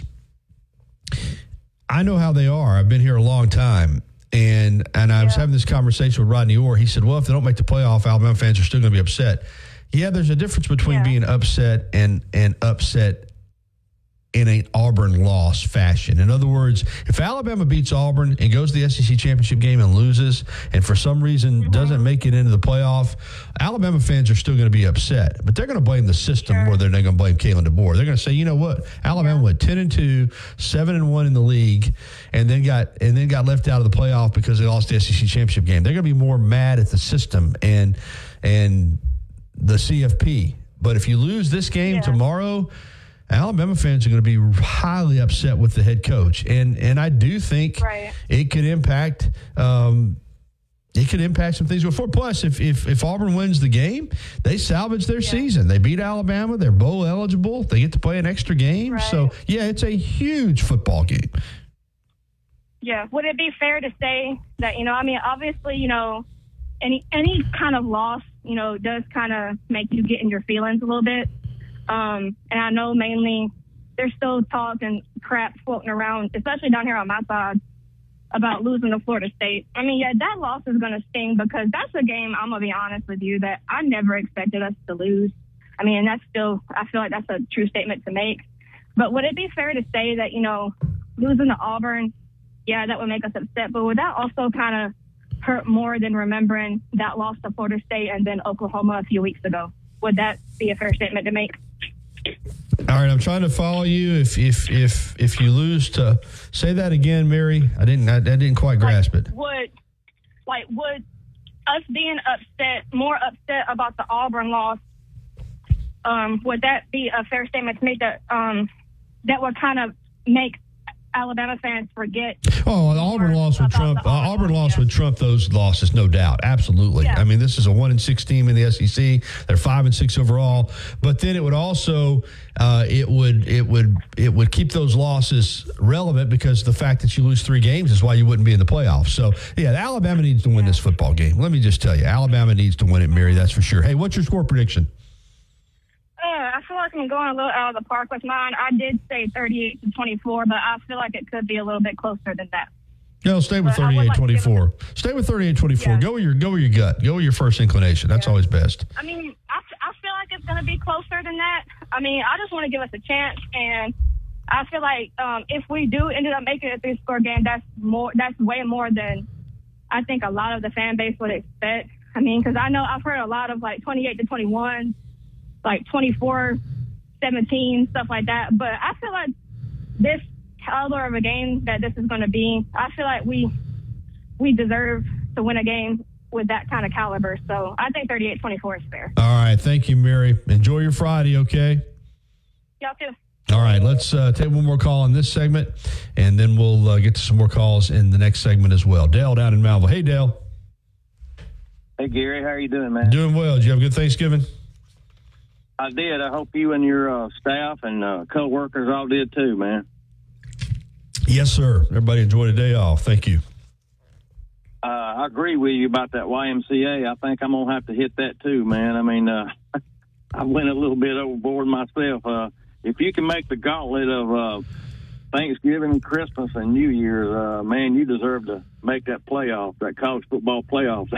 I know how they are. I've been here a long time. And and I yeah. was having this conversation with Rodney Orr. He said, well, if they don't make the playoff, Alabama fans are still going to be upset. Yeah, there's a difference between yeah. being upset and, and upset in an Auburn loss fashion. In other words, if Alabama beats Auburn and goes to the S E C championship game and loses, and for some reason mm-hmm. doesn't make it into the playoff, Alabama fans are still going to be upset. But they're going to blame the system sure. more than they're going to blame Kalen DeBoer. They're going to say, you know what, Alabama yeah. went ten and two, seven and one in the league, and then got and then got left out of the playoff because they lost the S E C championship game. They're going to be more mad at the system and and the C F P. But if you lose this game yeah. tomorrow, Alabama fans are going to be highly upset with the head coach. And and I do think right. it could impact, um, it could impact some things before. Plus, if, if if Auburn wins the game, they salvage their yeah. season. They beat Alabama. They're bowl eligible. They get to play an extra game. Right. So, yeah, it's a huge football game. Yeah. Would it be fair to say that, you know, I mean, obviously, you know, any any kind of loss, you know, does kind of make you get in your feelings a little bit. Um, and I know mainly there's still talk and crap floating around, especially down here on my side, about losing to Florida State. I mean, yeah, that loss is going to sting because that's a game, I'm going to be honest with you, that I never expected us to lose. I mean, and that's still, I feel like that's a true statement to make. But would it be fair to say that, you know, losing to Auburn, yeah, that would make us upset, but would that also kind of hurt more than remembering that loss to Florida State and then Oklahoma a few weeks ago? Would that be a fair statement to make? All right, I'm trying to follow you. If if if if you lose to, say that again, Mary. I didn't I, I didn't quite grasp like, it. Would like would us being upset, more upset about the Auburn loss, um, would that be a fair statement to make that um that would kind of make Alabama fans forget? Oh, the Auburn loss would trump. Uh, Auburn loss yeah. would trump those losses, no doubt. Absolutely. Yeah. I mean, this is a one and six team in the S E C. They're five and six overall. But then it would also uh, it would it would it would keep those losses relevant because the fact that you lose three games is why you wouldn't be in the playoffs. So yeah, Alabama needs to win this football game. Let me just tell you, Alabama needs to win it, Mary. That's for sure. Hey, what's your score prediction? I feel like I'm going a little out of the park with mine. I did say thirty-eight to twenty-four, but I feel like it could be a little bit closer than that. No, stay with thirty-eight twenty-four. Like stay with thirty-eight twenty-four. Yeah. Go with your go with your gut. Go with your first inclination. That's yeah. always best. I mean, I, I feel like it's going to be closer than that. I mean, I just want to give us a chance, and I feel like um, if we do end up making a three-score game, that's more. That's way more than I think a lot of the fan base would expect. I mean, because I know I've heard a lot of like twenty-eight to twenty-one. Like twenty-four seventeen, stuff like that. But I feel like this caliber of a game that this is going to be, I feel like we we deserve to win a game with that kind of caliber. So I think thirty-eight twenty-four is fair. All right. Thank you, Mary. Enjoy your Friday, okay? Y'all too. All right. Let's uh, take one more call in this segment, and then we'll uh, get to some more calls in the next segment as well. Dale down in Malville. Hey, Dale. Hey, Gary. How are you doing, man? Doing well. Did you have a good Thanksgiving? I did. I hope you and your uh, staff and uh, co-workers all did too, man. Yes, sir. Everybody enjoyed a day off. Thank you. Uh, I agree with you about that Y M C A. I think I'm going to have to hit that too, man. I mean, uh, I went a little bit overboard myself. Uh, if you can make the gauntlet of uh, Thanksgiving, Christmas, and New Year's, uh, man, you deserve to make that playoff, that college football playoff.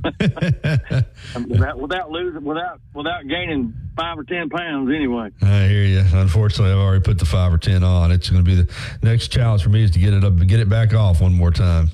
without, without losing, without without gaining five or ten pounds, anyway. I hear you. Unfortunately, I've already put the five or ten on. It's going to be the next challenge for me is to get it up, get it back off one more time.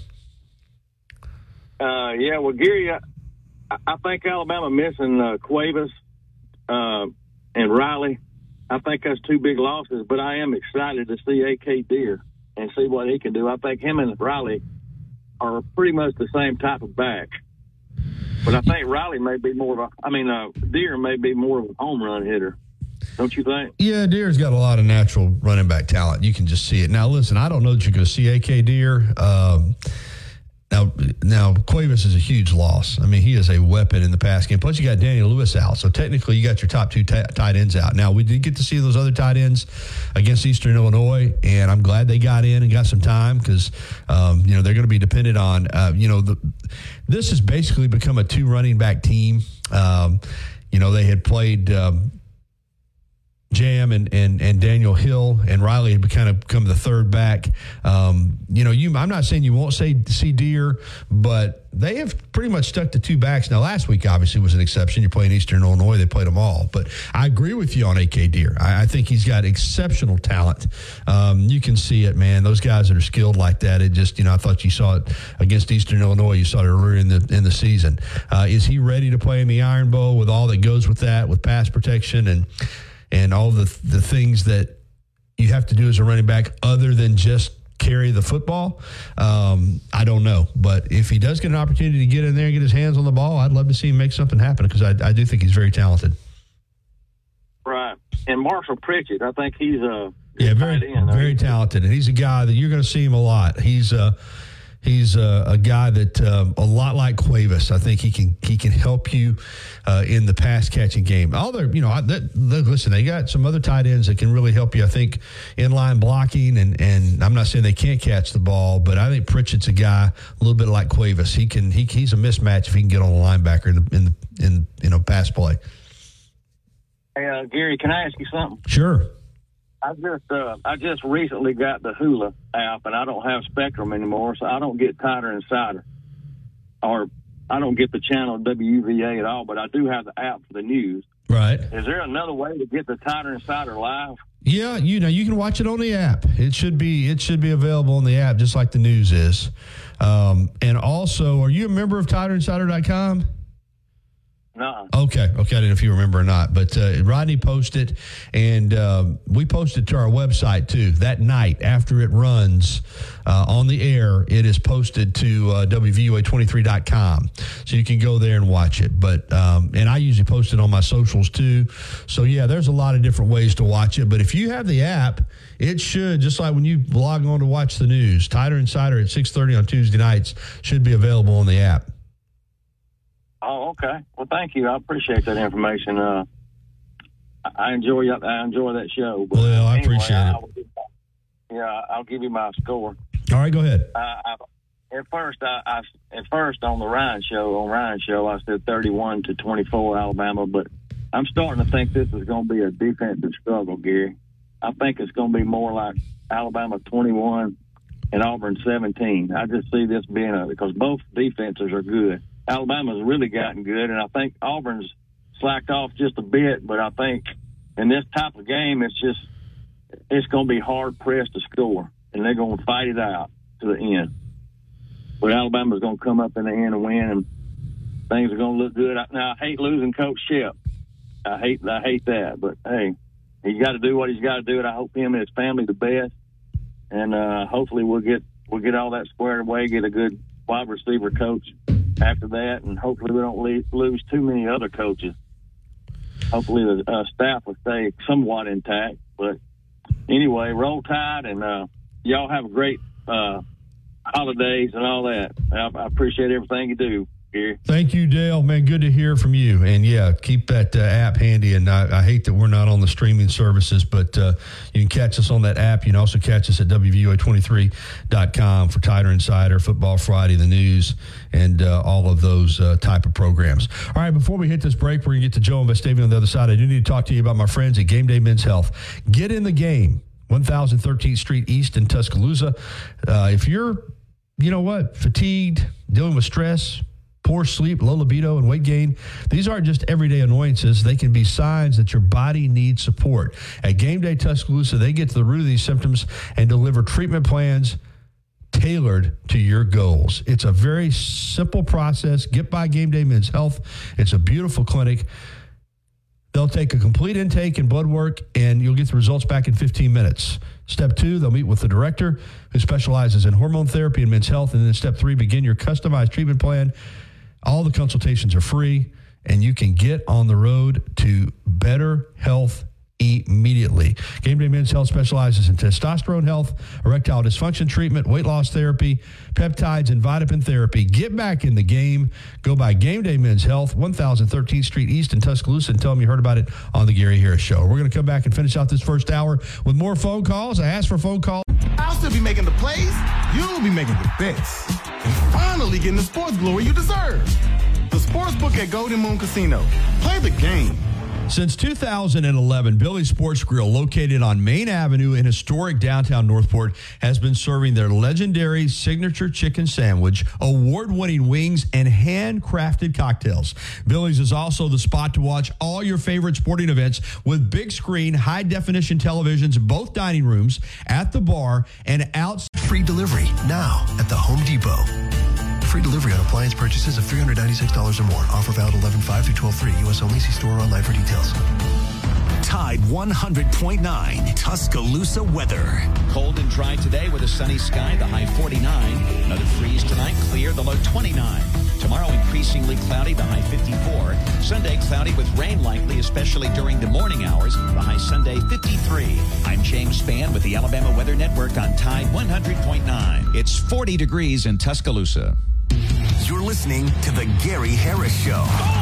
Uh, yeah. Well, Gary, I, I think Alabama missing uh, Cuevas uh, and Riley. I think that's two big losses, but I am excited to see A K Deer and see what he can do. I think him and Riley are pretty much the same type of back. But I think Riley may be more of a, I mean, uh, Deer may be more of a home run hitter. Don't you think? Yeah, Deer's got a lot of natural running back talent. You can just see it. Now, listen, I don't know that you're going to see A K Deer. Um, now, now, Cuevas is a huge loss. I mean, he is a weapon in the pass game. Plus, you got Daniel Lewis out. So, technically, you got your top two t- tight ends out. Now, we did get to see those other tight ends against Eastern Illinois, and I'm glad they got in and got some time because, um, you know, they're going to be dependent on, uh, you know, the, this has basically become a two running back team. Um, you know, they had played um, Jam and, and and Daniel Hill, and Riley had kind of become the third back. Um, you know, you I'm not saying you won't say see Deer, but they have pretty much stuck to two backs. Now, last week obviously was an exception. You're playing Eastern Illinois; they played them all. But I agree with you on A K Deer. I, I think he's got exceptional talent. Um, you can see it, man. Those guys that are skilled like that. It just, you know, I thought you saw it against Eastern Illinois. You saw it earlier in the in the season. Uh, is he ready to play in the Iron Bowl with all that goes with that, with pass protection and and all the the things that you have to do as a running back other than just carry the football? Um, I don't know. But if he does get an opportunity to get in there and get his hands on the ball, I'd love to see him make something happen because I, I do think he's very talented. Right. And Marshall Pritchett, I think he's a yeah, very, end, very talented. And he's a guy that you're going to see him a lot. He's uh, He's a, a guy that um, a lot like Cuevas. I think he can he can help you uh, in the pass catching game. Although you know, I, that, that, listen, they got some other tight ends that can really help you. I think inline blocking, and and I'm not saying they can't catch the ball, but I think Pritchett's a guy a little bit like Cuevas. He can he he's a mismatch if he can get on the linebacker in the in the, in you know pass play. Hey uh, Gary, can I ask you something? Sure. I just uh, I just recently got the Hula app, and I don't have Spectrum anymore, so I don't get Tighter Insider, or I don't get the channel W V A at all. But I do have the app for the news. Right. Is there another way to get the Tighter Insider live? Yeah, you know, you can watch it on the app. It should be it should be available on the app, just like the news is. Um, and also, are you a member of Tighter Insider dot com? No. Okay. Okay. I didn't know if you remember or not, but uh, Rodney posted, and uh, we posted to our website too that night after it runs uh, on the air. It is posted to uh, W V U A twenty-three dot com, so you can go there and watch it. But um, and I usually post it on my socials too. So yeah, there's a lot of different ways to watch it. But if you have the app, it should, just like when you log on to watch the news, Tighter Insider at six thirty on Tuesday nights should be available on the app. Oh, okay. Well, thank you. I appreciate that information. Uh, I enjoy I enjoy that show. But well, I anyway, appreciate I, it. I'll, yeah, I'll give you my score. All right, go ahead. Uh, I, at first, I, I at first on the Ryan show on Ryan show, I said thirty-one to twenty-four Alabama, but I'm starting to think this is going to be a defensive struggle, Gary. I think it's going to be more like Alabama twenty-one and Auburn seventeen. I just see this being a because both defenses are good. Alabama's really gotten good, and I think Auburn's slacked off just a bit, but I think in this type of game, it's just it's going to be hard-pressed to score, and they're going to fight it out to the end. But Alabama's going to come up in the end and win, and things are going to look good. Now, I hate losing Coach Shep. I hate I hate that, but, hey, he's got to do what he's got to do, and I hope him and his family the best, and uh, hopefully we'll get we'll get all that squared away, get a good wide receiver coach after that, and hopefully we don't le- lose too many other coaches. Hopefully the uh, staff will stay somewhat intact. But anyway, roll tide, and uh, y'all have a great uh, holidays and all that. I, I appreciate everything you do, Gary. Thank you, Dale. Man, good to hear from you. And, yeah, keep that uh, app handy. And I, I hate that we're not on the streaming services, but uh, you can catch us on that app. You can also catch us at W V U A twenty-three dot com for Tighter Insider, Football Friday, the news, and uh, all of those uh, type of programs. All right, before we hit this break, we're going to get to Joe and Vestavia on the other side. I do need to talk to you about my friends at Game Day Men's Health. Get in the game, one thousand thirteenth Street East in Tuscaloosa. Uh, if you're, you know what, fatigued, dealing with stress, poor sleep, low libido, and weight gain, these aren't just everyday annoyances. They can be signs that your body needs support. At Game Day Tuscaloosa, they get to the root of these symptoms and deliver treatment plans tailored to your goals. It's a very simple process. Get by Game Day Men's Health. It's a beautiful clinic. They'll take a complete intake and blood work, and you'll get the results back in fifteen minutes. Step two, they'll meet with the director who specializes in hormone therapy and men's health. And then step three, begin your customized treatment plan. All the consultations are free, and you can get on the road to better health immediately. Game Day Men's Health specializes in testosterone health, erectile dysfunction treatment, weight loss therapy, peptides, and vitamin therapy. Get back in the game. Go by Game Day Men's Health, one thousand thirteenth Street East in Tuscaloosa, and tell them you heard about it on the Gary Harris Show. We're going to come back and finish out this first hour with more phone calls. I asked for phone calls. I'll still be making the plays. You'll be making the bets. And finally getting the sports glory you deserve. The Sportsbook at Golden Moon Casino. Play the game. Since two thousand eleven, Billy's Sports Grill, located on Main Avenue in historic downtown Northport, has been serving their legendary signature chicken sandwich, award-winning wings, and handcrafted cocktails. Billy's is also the spot to watch all your favorite sporting events with big screen, high-definition televisions in both dining rooms, at the bar, and out. Free delivery now at the Home Depot. Free delivery on appliance purchases of three hundred ninety-six dollars or more. Offer valid eleven five through twelve three. U S only. See store or online for details. Tide one hundred point nine Tuscaloosa weather. Cold and dry today with a sunny sky, the high forty-nine. Another freeze tonight, clear, the low twenty-nine. Tomorrow, increasing increasingly cloudy, the high fifty-four. Sunday, cloudy with rain likely, especially during the morning hours, the high Sunday fifty-three. I'm James Spann with the Alabama Weather Network on Tide one hundred point nine. It's forty degrees in Tuscaloosa. You're listening to The Gary Harris Show.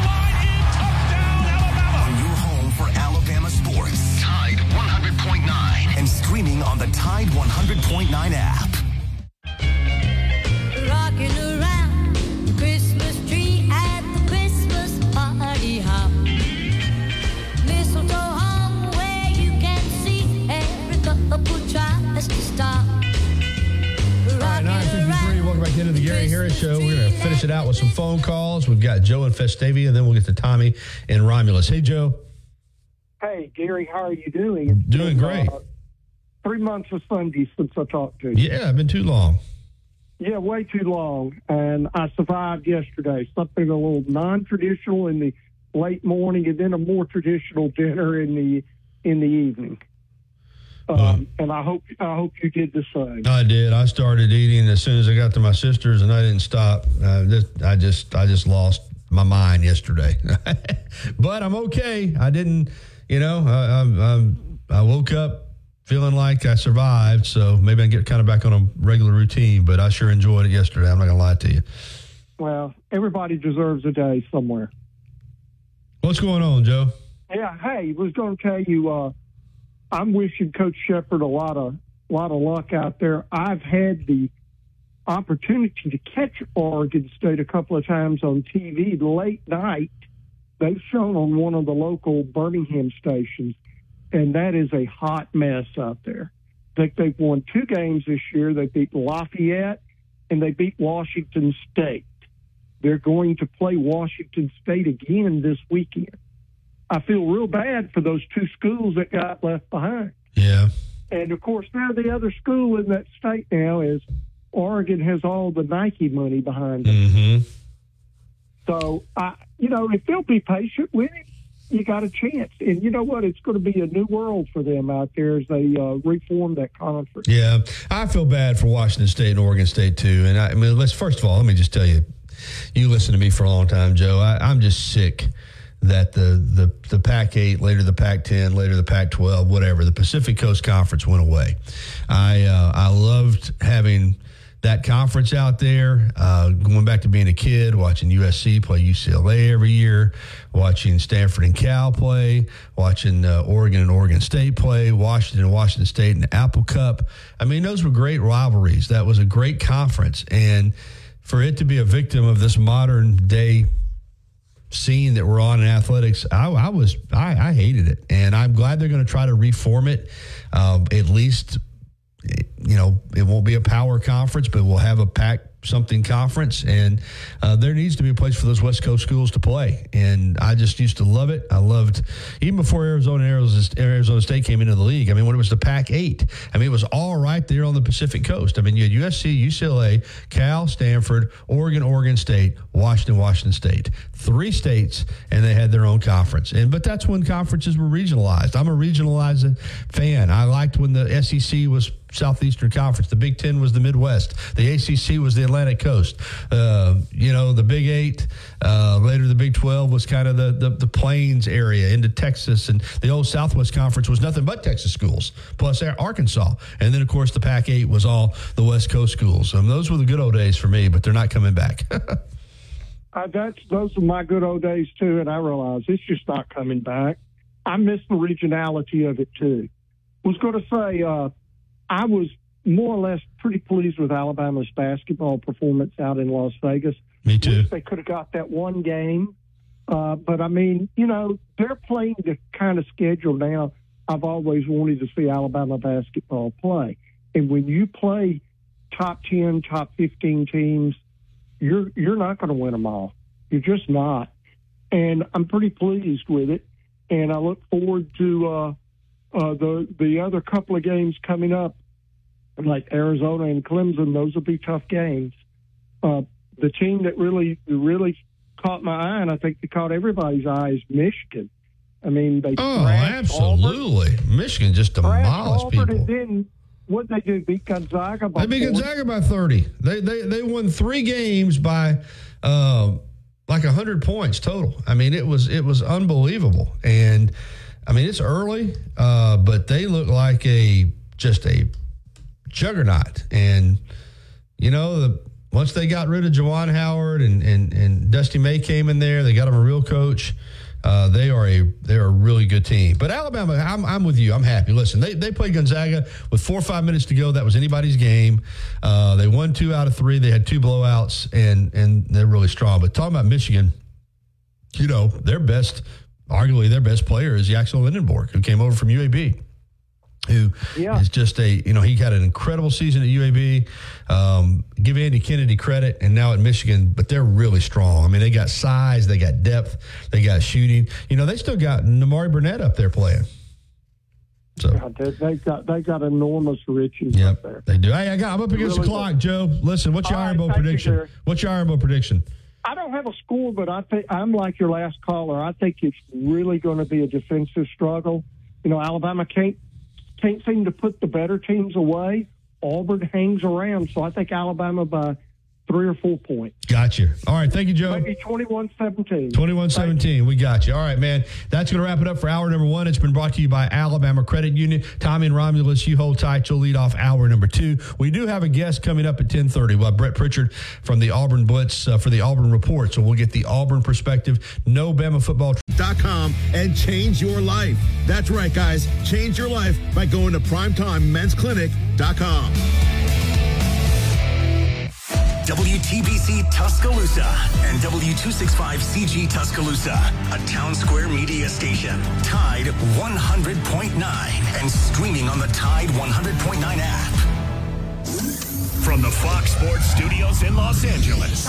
On your home for Alabama sports. Tide one hundred point nine. And streaming on the Tide one hundred point nine app. Rocking around the Christmas tree at the Christmas party hop. Mistletoe hung where you can see every couple tries to stop. All right, nine fifty-three, welcome back into the Gary Harris Show. We're going to finish it out with some phone calls. We've got Joe in Festavia, and then we'll get to Tommy in Romulus. Hey, Joe. Hey, Gary, how are you doing? It's Doing been, great. Uh, three months of Sunday since I talked to you. Yeah, I've been too long. Yeah, way too long. And I survived yesterday. Something a little non-traditional in the late morning, and then a more traditional dinner in the in the evening. Um, and I hope I hope you did the same. I did. I started eating as soon as I got to my sister's, and I didn't stop. Uh, this, I just I just lost my mind yesterday. But I'm okay. I didn't, you know, I, I, I woke up feeling like I survived, so maybe I can get kind of back on a regular routine, but I sure enjoyed it yesterday. I'm not going to lie to you. Well, everybody deserves a day somewhere. What's going on, Joe? Yeah, hey, I was going to tell you, uh, I'm wishing Coach Shepherd a lot of lot of luck out there. I've had the opportunity to catch Oregon State a couple of times on T V late night. They've shown on one of the local Birmingham stations, and that is a hot mess out there. I think they've won two games this year. They beat Lafayette, and they beat Washington State. They're going to play Washington State again this weekend. I feel real bad for those two schools that got left behind. Yeah. And, of course, now the other school in that state now is Oregon has all the Nike money behind them. Mm-hmm. So, I, you know, if they'll be patient with it, you got a chance. And you know what? It's going to be a new world for them out there as they uh, reform that conference. Yeah. I feel bad for Washington State and Oregon State, too. And, I, I mean, let's first of all, let me just tell you, you listen to me for a long time, Joe. I, I'm just sick that the, the, the Pac eight, later the Pac ten, later the Pac twelve, whatever, the Pacific Coast Conference went away. I uh, I loved having that conference out there, uh, going back to being a kid, watching U S C play U C L A every year, watching Stanford and Cal play, watching uh, Oregon and Oregon State play, Washington and Washington State in the Apple Cup. I mean, those were great rivalries. That was a great conference. And for it to be a victim of this modern day scene that we're on in athletics, I, I was I, I hated it, and I'm glad they're going to try to reform it. Um, at least, you know, it won't be a power conference, but we'll have a Pac something conference, and uh, there needs to be a place for those West Coast schools to play. And I just used to love it. I loved, even before Arizona Arizona State came into the league, I mean, when it was the Pac eight, I mean, it was all right there on the Pacific Coast. I mean, you had U S C, U C L A, Cal, Stanford, Oregon, Oregon State, Washington, Washington State. Three states, and they had their own conference. And But that's when conferences were regionalized. I'm a regionalized fan. I liked when the S E C was Southeastern Conference. The Big Ten was the Midwest. The A C C was the Atlantic Coast. Uh, you know, the Big Eight, uh, later the Big twelve was kind of the, the, the Plains area into Texas. And the old Southwest Conference was nothing but Texas schools, plus Arkansas. And then, of course, the Pac eight was all the West Coast schools. Um, those were the good old days for me, but they're not coming back. uh, that's Those are my good old days, too, and I realize it's just not coming back. I miss the regionality of it, too. I was going to say, uh, I was more or less pretty pleased with Alabama's basketball performance out in Las Vegas. Me too. Wish they could have got that one game. Uh, but, I mean, you know, they're playing the kind of schedule now I've always wanted to see Alabama basketball play. And when you play top ten, top fifteen teams, you're you're not going to win them all. You're just not. And I'm pretty pleased with it. And I look forward to uh, uh, the the other couple of games coming up, like Arizona and Clemson. Those will be tough games. Uh, the team that really really caught my eye, and I think they caught everybody's eye, is Michigan. I mean, they oh, absolutely. Auburn. Michigan just demolished Auburn, people. And then what did they do? Beat Gonzaga by They beat forty? Gonzaga by thirty. They they they won three games by uh, like one hundred points total. I mean, it was it was unbelievable. And, I mean, it's early, uh, but they look like a just a juggernaut. And, you know, the, once they got rid of Juwan Howard and, and, and Dusty May came in there, they got him a real coach. Uh, they are a they're a really good team. But Alabama, I'm I'm with you. I'm happy. Listen, they they played Gonzaga with four or five minutes to go. That was anybody's game. Uh, they won two out of three. They had two blowouts, and and they're really strong. But talking about Michigan, you know, their best, arguably their best player is Yaxel Lindenborg, who came over from U A B. Who yeah. is just a, you know, he had an incredible season at U A B. Um, give Andy Kennedy credit, and now at Michigan, but they're really strong. I mean, they got size, they got depth, they got shooting. You know, they still got Namari Burnett up there playing. So yeah, they, they got they got enormous riches yep, up there. They do. Hey, I got, I'm up against really the clock, good. Joe. Listen, what's your All Iron right, Bowl prediction? You, what's your Iron Bowl prediction? I don't have a score, but I think I'm like your last caller. I think it's really going to be a defensive struggle. You know, Alabama can't. Can't seem to put the better teams away. Auburn hangs around, so I think Alabama by three or four points. Gotcha. All right, thank you, Joe. Maybe twenty-one seventeen. twenty-one seventeen, we got you. All right, man. That's going to wrap it up for hour number one. It's been brought to you by Alabama Credit Union. Tommy and Romulus, you hold tight. You'll lead off hour number two. We do have a guest coming up at ten thirty. We'll have Brett Pritchard from the Auburn Blitz uh, for the Auburn Report. So we'll get the Auburn perspective. No Bama football. Dot com and change your life. That's right, guys. Change your life by going to primetime mens clinic dot com. W T B C Tuscaloosa and W two sixty-five C G Tuscaloosa, a Town Square media station. Tide one hundred point nine and streaming on the Tide one hundred point nine app. From the Fox Sports Studios in Los Angeles,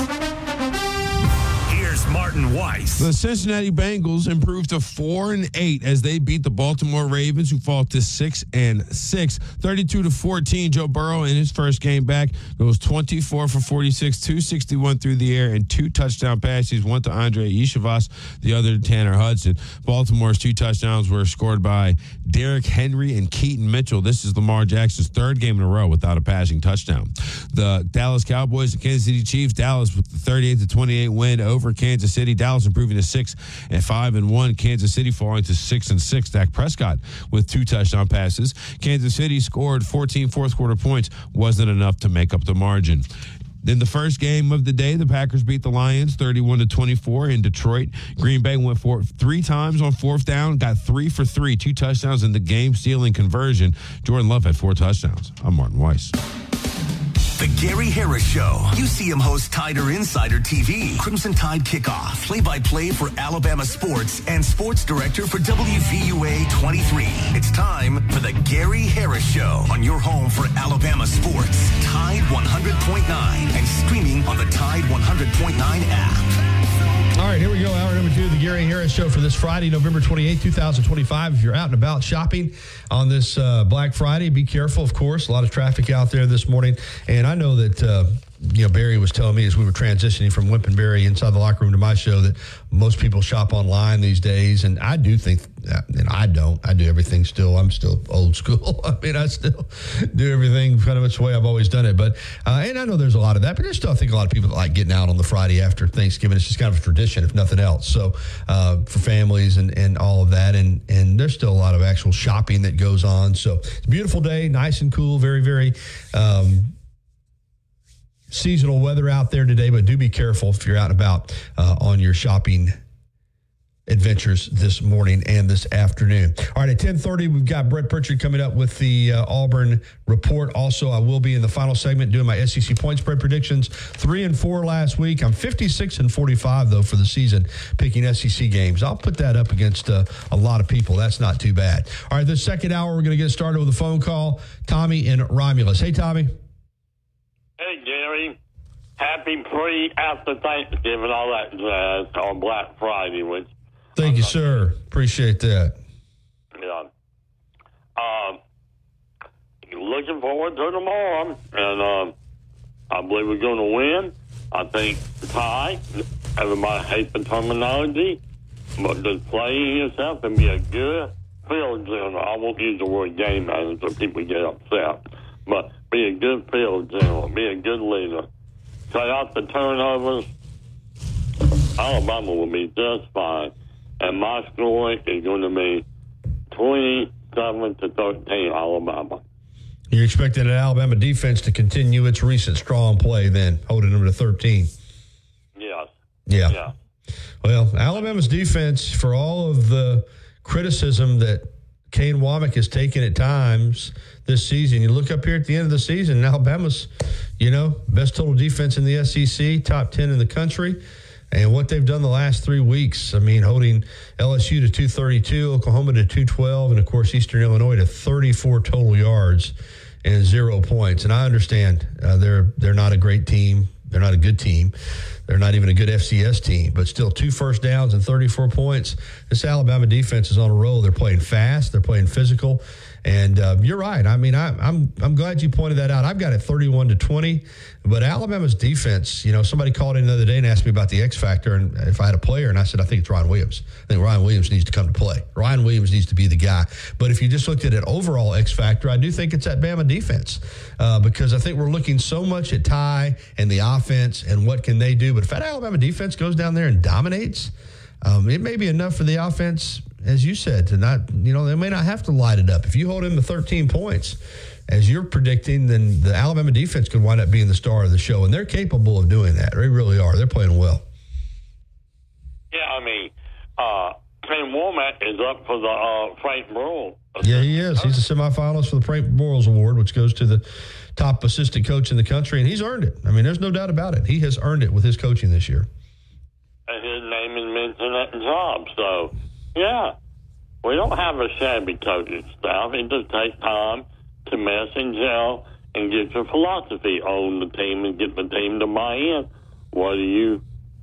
here's Martin Weiss. The Cincinnati Bengals improved to four and eight as they beat the Baltimore Ravens, who fall to six and six, thirty-two to fourteen. Joe Burrow in his first game back goes twenty-four for forty-six, two sixty-one through the air, and two touchdown passes. One to Andre Ishavas, the other to Tanner Hudson. Baltimore's two touchdowns were scored by Derrick Henry and Keaton Mitchell. This is Lamar Jackson's third game in a row without a passing touchdown. The Dallas Cowboys and Kansas City Chiefs. Dallas with the thirty-eight to twenty-eight win over Kansas City. Dallas improving to six and five and one. Kansas City falling to six and six. Dak Prescott with two touchdown passes. Kansas City scored fourteen fourth quarter points. Wasn't enough to make up the margin. Then the first game of the day, the Packers beat the Lions thirty-one to twenty-four in Detroit. Green Bay went for it three times on fourth down, got three for three, two touchdowns in the game-stealing conversion. Jordan Love had four touchdowns. I'm Martin Weiss. The Gary Harris Show. U C M host Tider Insider T V. Crimson Tide Kickoff. Play-by-play for Alabama sports and sports director for W V U A twenty-three. It's time for the Gary Harris Show on your home for Alabama sports. Tide one hundred point nine and streaming on the Tide one hundred point nine app. All right, here we go. Hour number two of the Gary Harris Show for this Friday, November twenty-eighth, twenty twenty-five. If you're out and about shopping on this uh, Black Friday, be careful, of course. A lot of traffic out there this morning. And I know that, uh, you know, Barry was telling me as we were transitioning from Wimp and Barry inside the locker room to my show that most people shop online these days. And I do think, and I don't, I do everything still. I'm still old school. I mean, I still do everything kind of the way I've always done it. But, uh, and I know there's a lot of that, but there's still, I think, a lot of people that like getting out on the Friday after Thanksgiving. It's just kind of a tradition, if nothing else. So uh, for families and, and all of that. And, and there's still a lot of actual shopping that goes on. So it's a beautiful day, nice and cool, very, very, um, seasonal weather out there today, but do be careful if you're out and about uh, on your shopping adventures this morning and this afternoon. All right, at ten thirty, we've got Brett Pritchard coming up with the uh, Auburn Report. Also, I will be in the final segment doing my S E C point spread predictions. Three and four last week. I'm fifty-six and forty-five, though, for the season, picking S E C games. I'll put that up against uh, a lot of people. That's not too bad. All right, this second hour, we're going to get started with a phone call. Tommy in Romulus. Hey, Tommy. Hey, Gary. Happy pre after Thanksgiving, all that jazz on Black Friday. Which Thank you, sir. Appreciate that. Yeah. Um, looking forward to tomorrow, and um, I believe we're going to win. I think tie. Everybody hates the terminology, but just playing yourself and be a good field general. I won't use the word game manager so people get upset, but be a good field general, be a good leader. Cut out the turnovers, Alabama will be just fine. And my score is going to be twenty-seven to thirteen, Alabama. You're expecting an Alabama defense to continue its recent strong play, then, holding them to thirteen. Yes. Yeah. Yeah. Well, Alabama's defense, for all of the criticism that Kane Womack has taken at times this season, you look up here at the end of the season, and Alabama's, you know, best total defense in the S E C, top ten in the country. And what they've done the last three weeks, I mean, holding L S U to two thirty-two, Oklahoma to two twelve, and, of course, Eastern Illinois to thirty-four total yards and zero points. And I understand uh, they're they're not a great team. They're not a good team. They're not even a good F C S team, but still two first downs and thirty-four points. This Alabama defense is on a roll. They're playing fast. They're playing physical. And uh, you're right. I mean, I, I'm I'm glad you pointed that out. I've got it thirty-one to twenty, but Alabama's defense, you know, somebody called in the other day and asked me about the X factor and if I had a player, and I said, I think it's Ryan Williams. I think Ryan Williams needs to come to play. Ryan Williams needs to be the guy. But if you just looked at an overall X factor, I do think it's that Bama defense uh, because I think we're looking so much at Ty and the offense and what can they do. But if that Alabama defense goes down there and dominates, um, it may be enough for the offense, as you said, to not, you know, they may not have to light it up. If you hold him to thirteen points, as you're predicting, then the Alabama defense could wind up being the star of the show. And they're capable of doing that. They really are. They're playing well. Yeah, I mean, uh, Kane Womack is up for the uh, Frank Broyles. Yeah, he is. He's a semifinalist for the Frank Broyles Award, which goes to the top assistant coach in the country, and he's earned it. I mean, there's no doubt about it. He has earned it with his coaching this year. And his name is mentioned at the job, so... Yeah, we don't have a shabby coaching staff. It just takes time to mess and gel and get your philosophy on the team and get the team to buy in. Whether you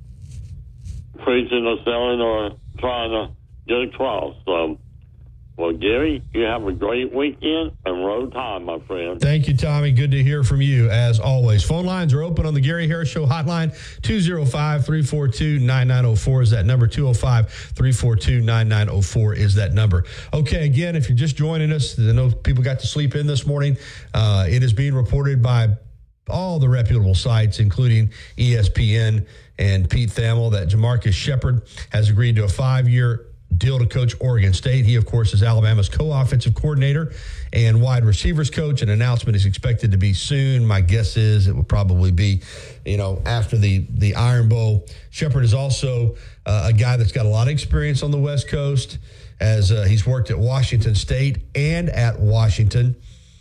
preaching or selling or trying to get across. So, well, Gary, you have a great weekend and road time, my friend. Thank you, Tommy. Good to hear from you, as always. Phone lines are open on the Gary Harris Show hotline. two oh five, three four two, nine nine oh four is that number. two oh five, three four two, nine nine oh four is that number. Okay, again, if you're just joining us, I know people got to sleep in this morning. Uh, it is being reported by all the reputable sites, including E S P N and Pete Thamel, that Jamarcus Shepard has agreed to a five-year deal to coach Oregon State. He, of course, is Alabama's co-offensive coordinator and wide receivers coach. An announcement is expected to be soon. My guess is it will probably be, you know, after the, the Iron Bowl. Shepard is also uh, a guy that's got a lot of experience on the West Coast, as uh, he's worked at Washington State and at Washington.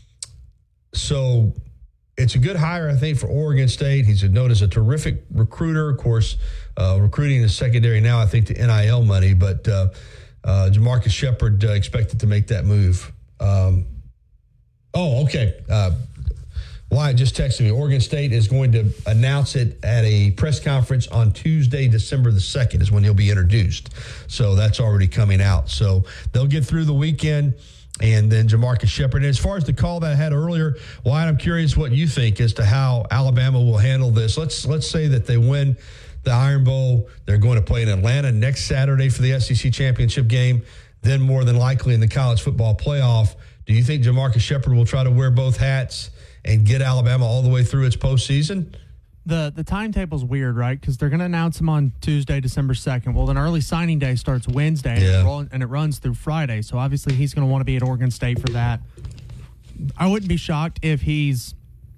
So it's a good hire, I think, for Oregon State. He's known as a terrific recruiter. Of course, uh, recruiting is secondary now, I think, to N I L money. But uh, uh, Jamarcus Shepard uh, expected to make that move. Um, oh, okay. Uh, Wyatt just texted me. Oregon State is going to announce it at a press conference on Tuesday, December the second is when he'll be introduced. So that's already coming out. So they'll get through the weekend. And then Jamarcus Shepard. And as far as the call that I had earlier, Wyatt, I'm curious what you think as to how Alabama will handle this. Let's let's say that they win the Iron Bowl. They're going to play in Atlanta next Saturday for the S E C championship game. Then more than likely in the college football playoff. Do you think Jamarcus Shepard will try to wear both hats and get Alabama all the way through its postseason? The the timetable's weird, right? Because they're going to announce him on Tuesday, December second. Well, then early signing day starts Wednesday, Yeah. and, it roll, and it runs through Friday. So obviously he's going to want to be at Oregon State for that. I wouldn't be shocked if he's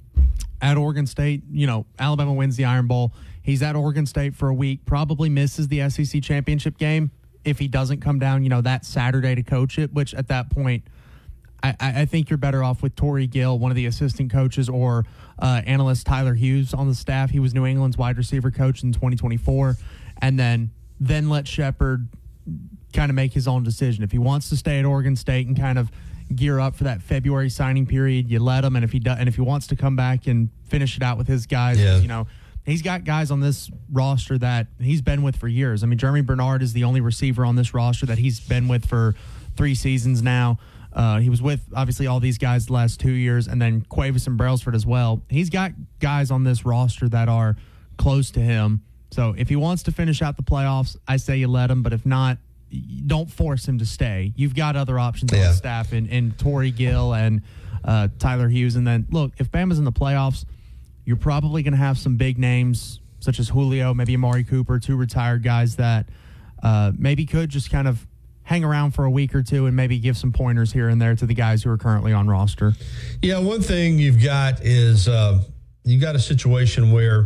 at Oregon State. You know, Alabama wins the Iron Bowl. He's at Oregon State for a week, probably misses the S E C championship game if he doesn't come down, you know, that Saturday to coach it, which at that point, I, I think you're better off with Torrey Gill, one of the assistant coaches, or uh, analyst Tyler Hughes on the staff. He was New England's wide receiver coach in twenty twenty-four. And then then let Shepard kind of make his own decision. If he wants to stay at Oregon State and kind of gear up for that February signing period, you let him. And if he does, and if he wants to come back and finish it out with his guys, Yeah. you know, he's got guys on this roster that he's been with for years. I mean, Jeremy Bernard is the only receiver on this roster that he's been with for three seasons now. Uh, he was with, obviously, all these guys the last two years, and then Cuevas and Brailsford as well. He's got guys on this roster that are close to him. So if he wants to finish out the playoffs, I say you let him. But if not, don't force him to stay. You've got other options on Yeah. the staff in, in Torrey Gill and uh, Tyler Hughes. And then, look, if Bama's in the playoffs, you're probably going to have some big names such as Julio, maybe Amari Cooper, two retired guys that uh, maybe could just kind of hang around for a week or two and maybe give some pointers here and there to the guys who are currently on roster. Yeah, one thing you've got is uh, you've got a situation where,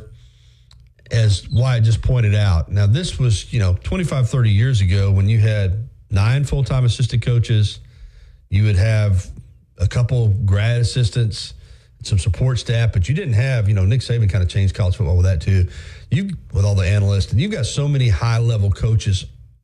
as Wyatt just pointed out, now this was, you know, twenty-five, thirty years ago when you had nine full-time assistant coaches, you would have a couple grad assistants, some support staff, but you didn't have, you know, Nick Saban kind of changed college football with that too. You with all the analysts, and you've got so many high-level coaches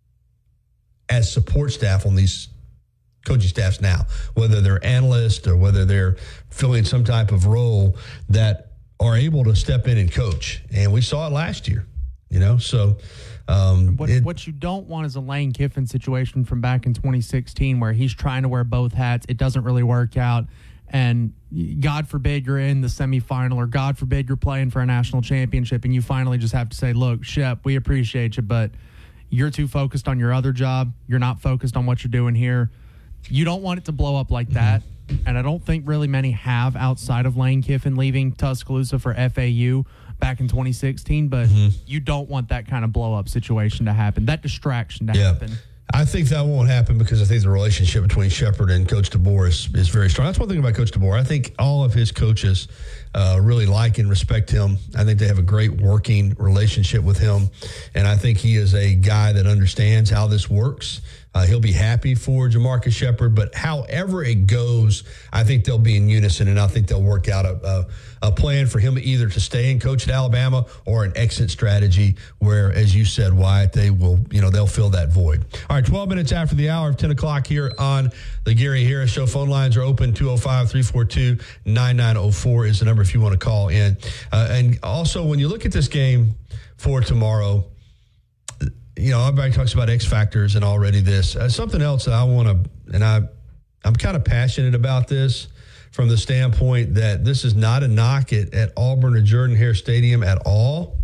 as support staff on these coaching staffs now, whether they're analysts or whether they're filling some type of role that are able to step in and coach. And we saw it last year, you know, so um, what, it, what you don't want is a Lane Kiffin situation from back in twenty sixteen where he's trying to wear both hats. It doesn't really work out. And God forbid you're in the semifinal, or God forbid you're playing for a national championship, and you finally just have to say, look, Shep, we appreciate you, but you're too focused on your other job. You're not focused on what you're doing here. You don't want it to blow up like that. And I don't think really many have outside of Lane Kiffin leaving Tuscaloosa for F A U back in twenty sixteen. But mm-hmm. you don't want that kind of blow up situation to happen, that distraction to yeah. happen. I think that won't happen because I think the relationship between Shepherd and Coach DeBoer is, is very strong. That's one thing about Coach DeBoer. I think all of his coaches uh, really like and respect him. I think they have a great working relationship with him. And I think he is a guy that understands how this works. Uh, he'll be happy for Jamarcus Shepherd, but however it goes, I think they'll be in unison, and I think they'll work out a, a, a plan for him either to stay and coach at Alabama or an exit strategy where, as you said, Wyatt, they will, you know, they'll fill that void. All right, twelve minutes after the hour of ten o'clock here on the Gary Harris Show. Phone lines are open. two oh five, three four two, nine nine oh four is the number if you want to call in. Uh, and also, when you look at this game for tomorrow, you know, everybody talks about X factors and already this. Uh, something else that I want to, and I, I'm kind of passionate about this from the standpoint that this is not a knock at, at Auburn or Jordan-Hare Stadium at all.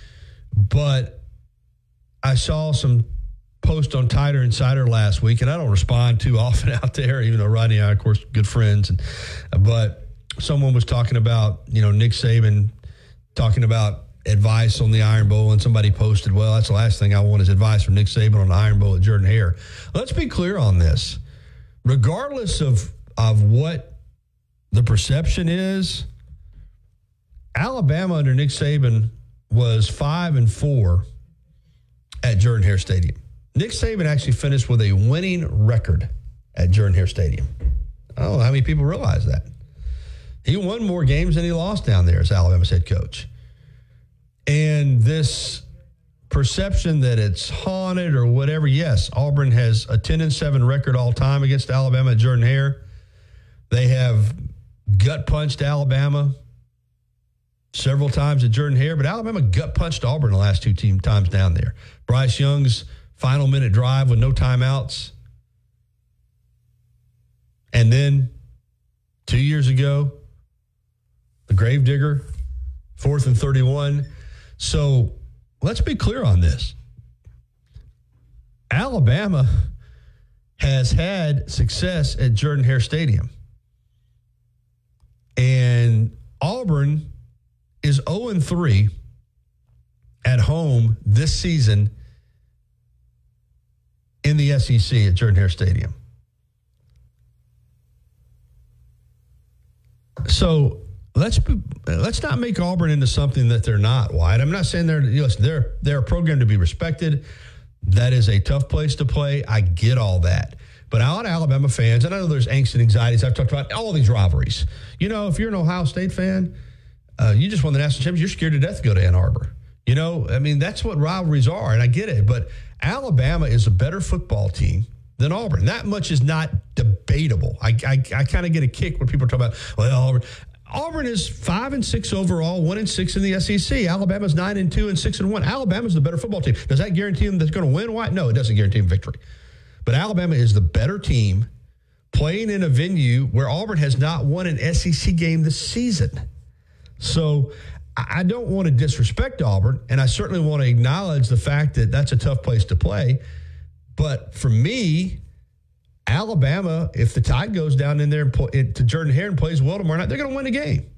But I saw some post on Tider Insider last week, and I don't respond too often out there, even though Rodney and I, of course, good friends. And, but someone was talking about, you know, Nick Saban talking about advice on the Iron Bowl, and somebody posted, well, that's the last thing I want is advice from Nick Saban on the Iron Bowl at Jordan-Hare. Let's be clear on this. Regardless of, of what the perception is, Alabama under Nick Saban was five and four at Jordan-Hare Stadium. Nick Saban actually finished with a winning record at Jordan-Hare Stadium. I don't know how many people realize that. He won more games than he lost down there as Alabama's head coach. And this perception that it's haunted or whatever, yes, Auburn has a ten and seven record all time against Alabama at Jordan-Hare. They have gut punched Alabama several times at Jordan-Hare, but Alabama gut punched Auburn the last two team times down there. Bryce Young's final minute drive with no timeouts. And then two years ago, the Gravedigger, fourth and thirty-one. So let's be clear on this. Alabama has had success at Jordan-Hare Stadium. And Auburn is oh and three at home this season in the S E C at Jordan-Hare Stadium. So let's be, let's not make Auburn into something that they're not, Wyatt. I'm not saying they're listen, they're they're a program to be respected. That is a tough place to play. I get all that. But a lot of Alabama fans, and I know there's angst and anxieties. I've talked about all these rivalries. You know, if you're an Ohio State fan, uh, you just won the national championship, you're scared to death to go to Ann Arbor. You know, I mean, that's what rivalries are, and I get it. But Alabama is a better football team than Auburn. That much is not debatable. I I, I kind of get a kick when people are talking about, well, Auburn. Auburn is five and six overall, one and six in the S E C. Alabama's nine and two and six and one. Alabama's the better football team. Does that guarantee them they're going to win? Why? No, it doesn't guarantee them victory. But Alabama is the better team playing in a venue where Auburn has not won an S E C game this season. So I don't want to disrespect Auburn, and I certainly want to acknowledge the fact that that's a tough place to play. But for me, Alabama, if the Tide goes down in there and play, to Jordan-Hare and plays well tomorrow night, they're going to win the game.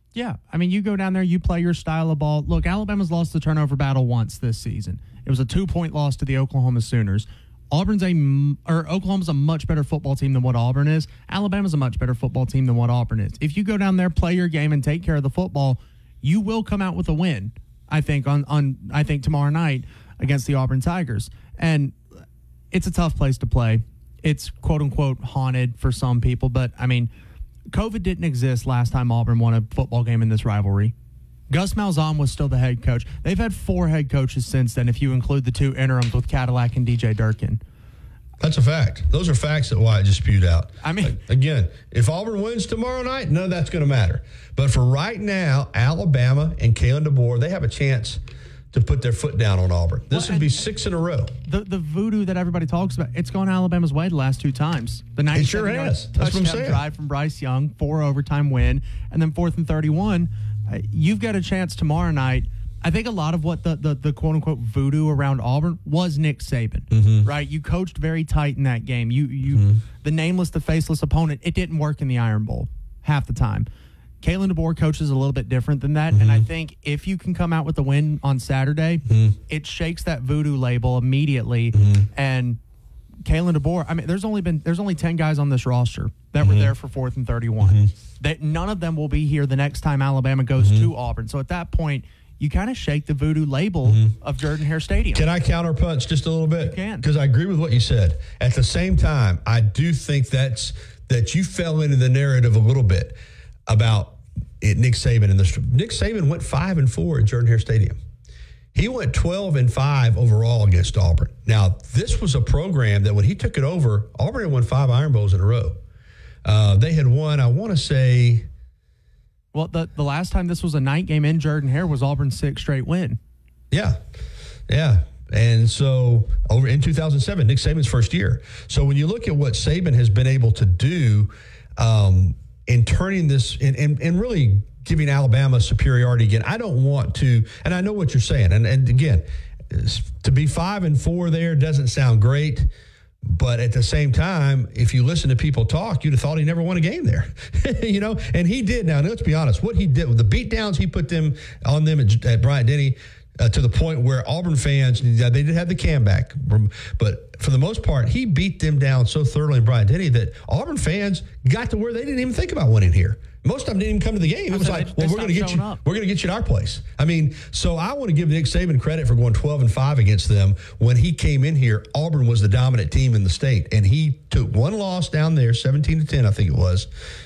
Yeah, I mean, you go down there, you play your style of ball. Look, Alabama's lost the turnover battle once this season. It was a two-point loss to the Oklahoma Sooners. Auburn's a or Oklahoma's a much better football team than what Auburn is. Alabama's a much better football team than what Auburn is. If you go down there, play your game, and take care of the football, you will come out with a win. I think on on I think tomorrow night against the Auburn Tigers, and it's a tough place to play. It's quote unquote haunted for some people, but I mean, COVID didn't exist last time Auburn won a football game in this rivalry. Gus Malzahn was still the head coach. They've had four head coaches since then, if you include the two interims with Cadillac and D J Durkin. That's a fact. Those are facts that Wyatt just spewed out. I mean, again, if Auburn wins tomorrow night, none of that's going to matter. But for right now, Alabama and Kalen DeBoer, they have a chance to put their foot down on Auburn. This well, would be six in a row. The the voodoo that everybody talks about, it's gone Alabama's way the last two times. The It sure has. That's what I'm touchdown saying. drive from Bryce Young, four overtime win, and then fourth and thirty-one. Uh, you've got a chance tomorrow night. I think a lot of what the, the, the quote-unquote voodoo around Auburn was Nick Saban, Mm-hmm. right? You coached very tight in that game. You you Mm-hmm. The nameless, the faceless opponent, it didn't work in the Iron Bowl half the time. Kalen DeBoer coaches a little bit different than that, Mm-hmm. and I think if you can come out with a win on Saturday, Mm-hmm. it shakes that voodoo label immediately. And Kalen DeBoer, I mean, there's only been there's only ten guys on this roster that were Mhm. there for fourth and thirty-one. Mm-hmm. That none of them will be here the next time Alabama goes to Auburn. So at that point, you kind of shake the voodoo label of Jordan Hare Stadium. Can I counterpunch just a little bit? You can. Because I agree with what you said. At the same time, I do think that's that you fell into the narrative a little bit about it, Nick Saban. And the Nick Saban went five and four at Jordan Hare Stadium. He went twelve and five overall against Auburn. Now, this was a program that when he took it over, Auburn had won five Iron Bowls in a row. Uh, they had won, I want to say, Well, the, the last time this was a night game in Jordan Hare was Auburn's sixth straight win. Yeah, yeah. And so over in two thousand seven, Nick Saban's first year. So when you look at what Saban has been able to do um, in turning this and, and, and really giving Alabama superiority again, I don't want to, and I know what you're saying. And, and again, to be five and four there doesn't sound great. But at the same time, if you listen to people talk, you'd have thought he never won a game there, you know. And he did. Now, let's be honest. What he did with the beatdowns he put them on them at, at Bryant-Denny, uh, to the point where Auburn fans, they did have the comeback, but for the most part, he beat them down so thoroughly in Bryant-Denny that Auburn fans got to where they didn't even think about winning here. Most of them didn't even come to the game. It was like, well, we're going to get you. We're going to get you to our place. I mean, so I want to give Nick Saban credit for going twelve and five against them. When he came in here, Auburn was the dominant team in the state, and he took one loss down there, seventeen to ten, I think it was,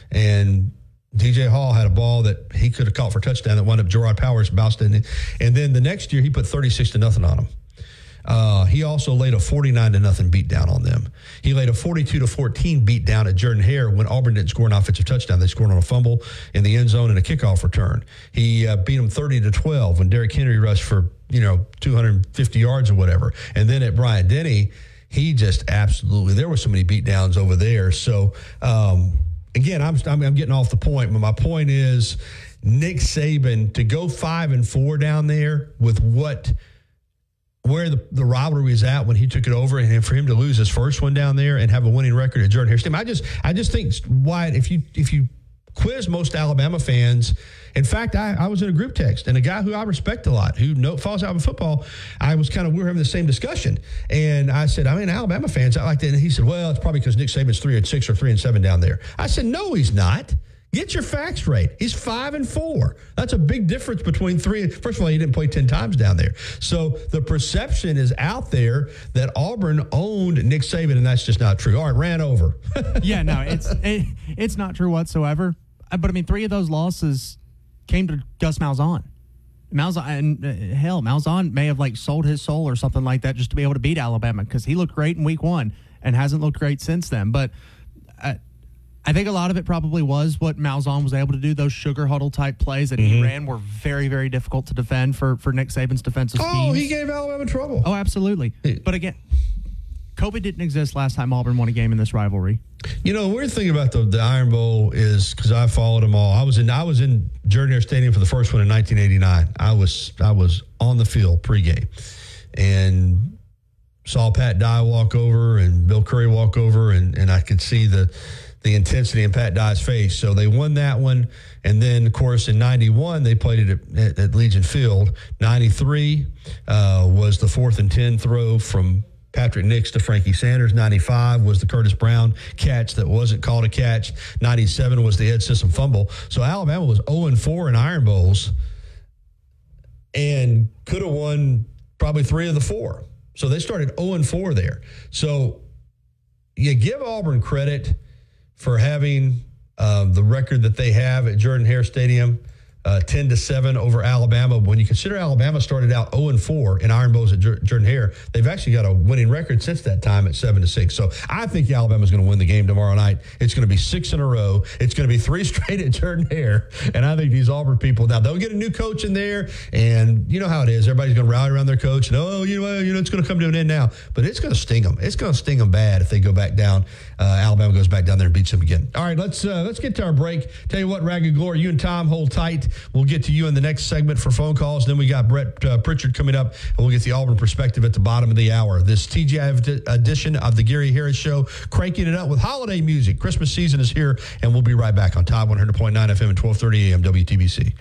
and D J Hall had a ball that he could have caught for a touchdown that wound up Gerard Powers bounced in, and then the next year he put thirty-six to nothing on them. Uh, he also laid a forty-nine to nothing beat down on them. He laid a forty-two to fourteen beat down at Jordan Hare when Auburn didn't score an offensive touchdown. They scored on a fumble in the end zone and a kickoff return. He uh, beat them thirty to twelve when Derrick Henry rushed for, you know, two hundred fifty yards or whatever. And then at Bryant-Denny, he just absolutely, there were so many beat downs over there. So, um, again, I'm, I'm I'm getting off the point, but my point is Nick Saban to go five and four down there with what where the, the rivalry was at when he took it over, and for him to lose his first one down there and have a winning record at Jordan Hare Stadium. I just I just think, Wyatt, if you if you quiz most Alabama fans, in fact, I, I was in a group text, and a guy who I respect a lot, who know, follows Alabama football, I was kind of, we were having the same discussion. And I said, I mean, Alabama fans, I like that. And he said, well, it's probably because Nick Saban's three and six or three and seven down there. I said, no, he's not. Get your facts straight. He's five and four. That's a big difference between three and, first of all, he didn't play ten times down there. So the perception is out there that Auburn owned Nick Saban, and that's just not true. All right, ran over. Yeah, no, it's it, it's not true whatsoever. But I mean, three of those losses came to Gus Malzahn. Malzahn, and uh, hell, Malzahn may have like sold his soul or something like that just to be able to beat Alabama, because he looked great in week one and hasn't looked great since then. But uh, I think a lot of it probably was what Malzahn was able to do. Those sugar huddle type plays that Mm-hmm. he ran were very, very difficult to defend for, for Nick Saban's defensive Oh, schemes. he gave Alabama trouble. Oh, absolutely. But again, COVID didn't exist last time Auburn won a game in this rivalry. You know, the weird thing about the, the Iron Bowl is, because I followed them all. I was in I was in Jordan Hare Stadium for the first one in nineteen eighty-nine. I was I was on the field pregame, and saw Pat Dye walk over and Bill Curry walk over, and, and I could see the the intensity in Pat Dye's face. So they won that one. And then, of course, in ninety-one, they played it at, at, at Legion Field. ninety-three uh, was the fourth and ten throw from Patrick Nix to Frankie Sanders. ninety-five was the Curtis Brown catch that wasn't called a catch. ninety-seven was the Ed Sissom fumble. So Alabama was oh and four in Iron Bowls and could have won probably three of the four. So they started oh and four there. So you give Auburn credit for having uh, the record that they have at Jordan-Hare Stadium, uh, ten to seven over Alabama. When you consider Alabama started out oh and four in Iron Bowls at J- Jordan-Hare, they've actually got a winning record since that time at seven to six. So I think Alabama's going to win the game tomorrow night. It's going to be six in a row. It's going to be three straight at Jordan-Hare. And I think these Auburn people, now they'll get a new coach in there, and you know how it is. Everybody's going to rally around their coach, and oh, you know, you know, it's going to come to an end now. But it's going to sting them. It's going to sting them bad if they go back down. Uh, Alabama goes back down there and beats them again. All right, let's uh, let's get to our break. Tell you what, Ragged Glory, you and Tom hold tight. We'll get to you in the next segment for phone calls. Then we got Brett uh, Pritchard coming up, and we'll get the Auburn perspective at the bottom of the hour. This T G I edition of the Gary Harris Show, cranking it up with holiday music. Christmas season is here, and we'll be right back on Tide one hundred point nine F M and twelve thirty A M W T B C.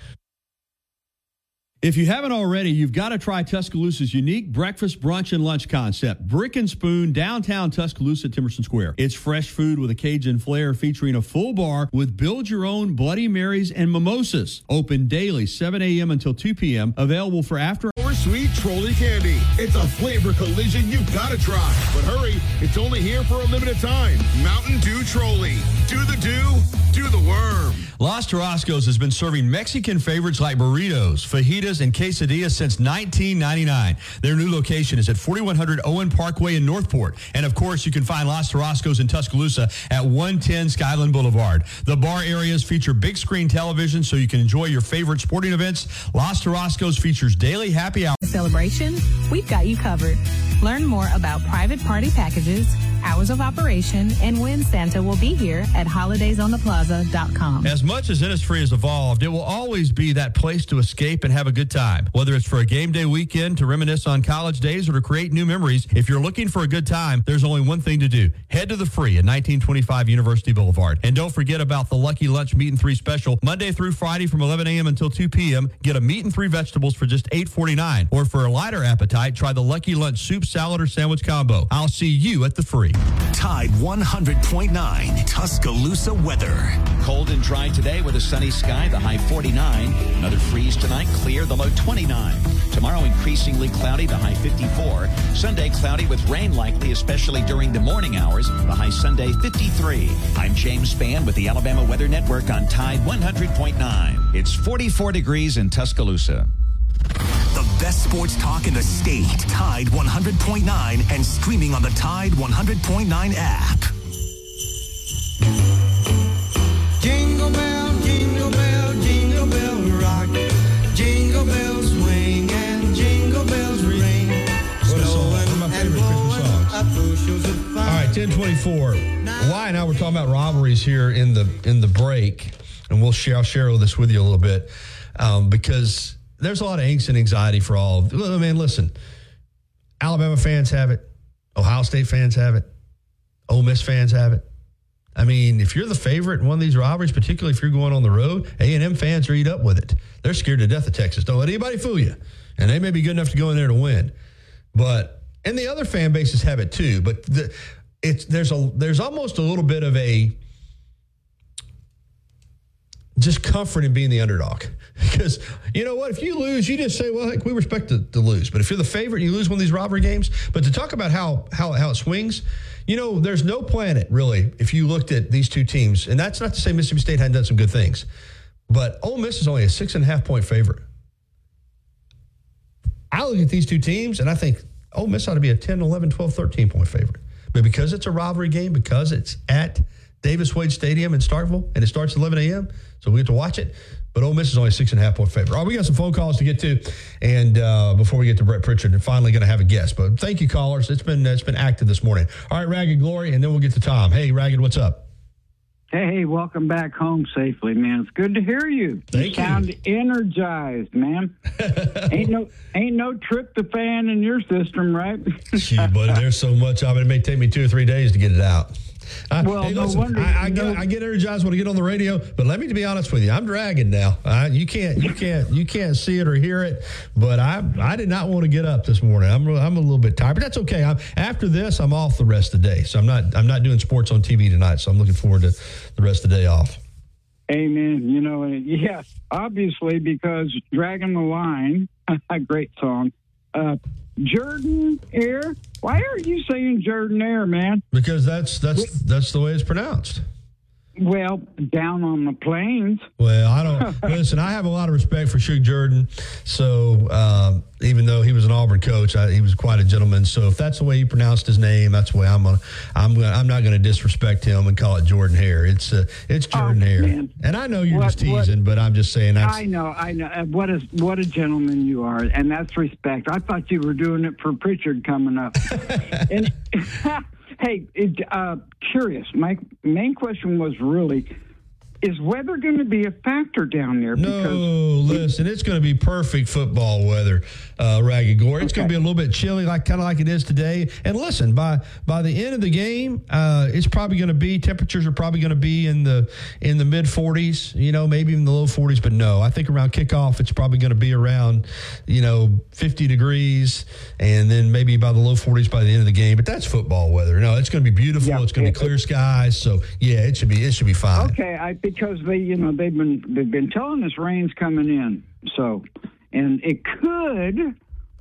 If you haven't already, you've got to try Tuscaloosa's unique breakfast, brunch, and lunch concept. Brick and Spoon, downtown Tuscaloosa, Timerson Square. It's fresh food with a Cajun flair featuring a full bar with build-your-own Bloody Marys and mimosas. Open daily, seven a.m. until two p.m. Available for after. Or sweet trolley candy. It's a flavor collision you've got to try. But hurry, it's only here for a limited time. Mountain Dew Trolley. Do the do, do the worm. Los Tarascos has been serving Mexican favorites like burritos, fajitas, and quesadillas since nineteen ninety-nine. Their new location is at forty-one hundred Owen Parkway in Northport. And, of course, you can find Los Tarascos in Tuscaloosa at one ten Skyland Boulevard. The bar areas feature big screen television so you can enjoy your favorite sporting events. Los Tarascos features daily happy hour. Celebration, we've got you covered. Learn more about private party packages, hours of operation, and when Santa will be here at holidays on the plaza dot com. As much as Innisfree has evolved, it will always be that place to escape and have a good time. Whether it's for a game day weekend, to reminisce on college days, or to create new memories, if you're looking for a good time, there's only one thing to do. Head to the Free at nineteen twenty-five University Boulevard. And don't forget about the Lucky Lunch Meat and Three special, Monday through Friday from eleven a.m. until two p.m. Get a meat and three vegetables for just eight forty-nine. Or for a lighter appetite, try the Lucky Lunch soup, salad, or sandwich combo. I'll see you at the Free. Tide one hundred point nine Tuscaloosa weather. Cold and dry today with a sunny sky, the high forty-nine. Another freeze tonight, clear, the low twenty-nine. Tomorrow increasingly cloudy, the high fifty-four. Sunday cloudy with rain likely, especially during the morning hours, the high Sunday fifty-three. I'm James Spann with the Alabama Weather Network on Tide one hundred point nine. It's forty-four degrees in Tuscaloosa. The best sports talk in the state. Tide one hundred point nine and streaming on the Tide one hundred point nine app. Jingle bell, jingle bell, jingle bell rock. Jingle bells swing and jingle bells ring. What a song. One of my favorite Christmas songs. All right, ten twenty-four. Why now we're talking about rivalries here in the in the break, and we'll share I'll share this with you a little bit um, because there's a lot of angst and anxiety for all. Man, listen, Alabama fans have it. Ohio State fans have it. Ole Miss fans have it. I mean, if you're the favorite in one of these rivalries, particularly if you're going on the road, A and M fans are eat up with it. They're scared to death of Texas. Don't let anybody fool you. And they may be good enough to go in there to win. But, and the other fan bases have it too. But the, it's there's a there's almost a little bit of a just comfort in being the underdog. Because, you know what, if you lose, you just say, well, heck, we respect to, to lose. But if you're the favorite and you lose one of these rivalry games, but to talk about how, how, how it swings, you know, there's no planet, really, if you looked at these two teams. And that's not to say Mississippi State hadn't done some good things. But Ole Miss is only a six and a half point favorite. I look at these two teams, and I think Ole Miss ought to be a ten, eleven, twelve, thirteen point favorite. But because it's a rivalry game, because it's at Davis Wade Stadium in Starkville, and it starts at eleven a.m., so we get to watch it. But Ole Miss is only a six and a half point favorite. All right, we got some phone calls to get to, and uh, before we get to Brett Pritchard, and finally going to have a guest. But thank you, callers. It's been it's been active this morning. All right, Ragged Glory, and then we'll get to Tom. Hey, Ragged, what's up? Hey, welcome back home safely, man. It's good to hear you. Thank you. Sound energized, man. ain't no ain't no tryptophan in your system, right? Gee, buddy, there's so much of it. It may take me two or three days to get it out. I, Well, hey, no listen, wonder- I, I, get, no- I get energized when I get on the radio, but let me to be honest with you, I'm dragging now. Uh, you can't, you can't, you can't see it or hear it. But I, I did not want to get up this morning. I'm, really, I'm a little bit tired, but that's okay. I'm, after this, I'm off the rest of the day, so I'm not, I'm not doing sports on T V tonight. So I'm looking forward to the rest of the day off. Amen. You know, and yes, obviously, because Dragging the Line, a great song. Uh, Jordan Air. Why are you saying Jordan Air, man? Because that's that's that's the way it's pronounced. Well, down on the plains. Well, I don't listen. I have a lot of respect for Suge Jordan. So um, even though he was an Auburn coach, I, he was quite a gentleman. So if that's the way he pronounced his name, that's the way I'm gonna. I'm gonna. I'm not going to disrespect him and call it Jordan Hare. It's uh, it's Jordan Oh, Hare. man. And I know you're What- just teasing, what- but I'm just saying that's. I know, I know. Uh, What a what a gentleman you are, and that's respect. I thought you were doing it for Pritchard coming up. and hey, it, uh, curious. My main question was really: is weather going to be a factor down there? No, listen, it's going to be perfect football weather, uh, Ragged Gore. It's going to be a little bit chilly, like kind of like it is today. And listen, by by the end of the game, uh, it's probably going to be temperatures are probably going to be in the in the mid forties, you know, maybe even the low forties. But no, I think around kickoff, it's probably going to be around, you know, fifty degrees, and then maybe by the low forties by the end of the game. But that's football weather. No, it's going to be beautiful. Yeah, it's going to be clear skies. So yeah, it should be it should be fine. Okay, I because they you know they've been they've been telling us rain's coming in, so and it could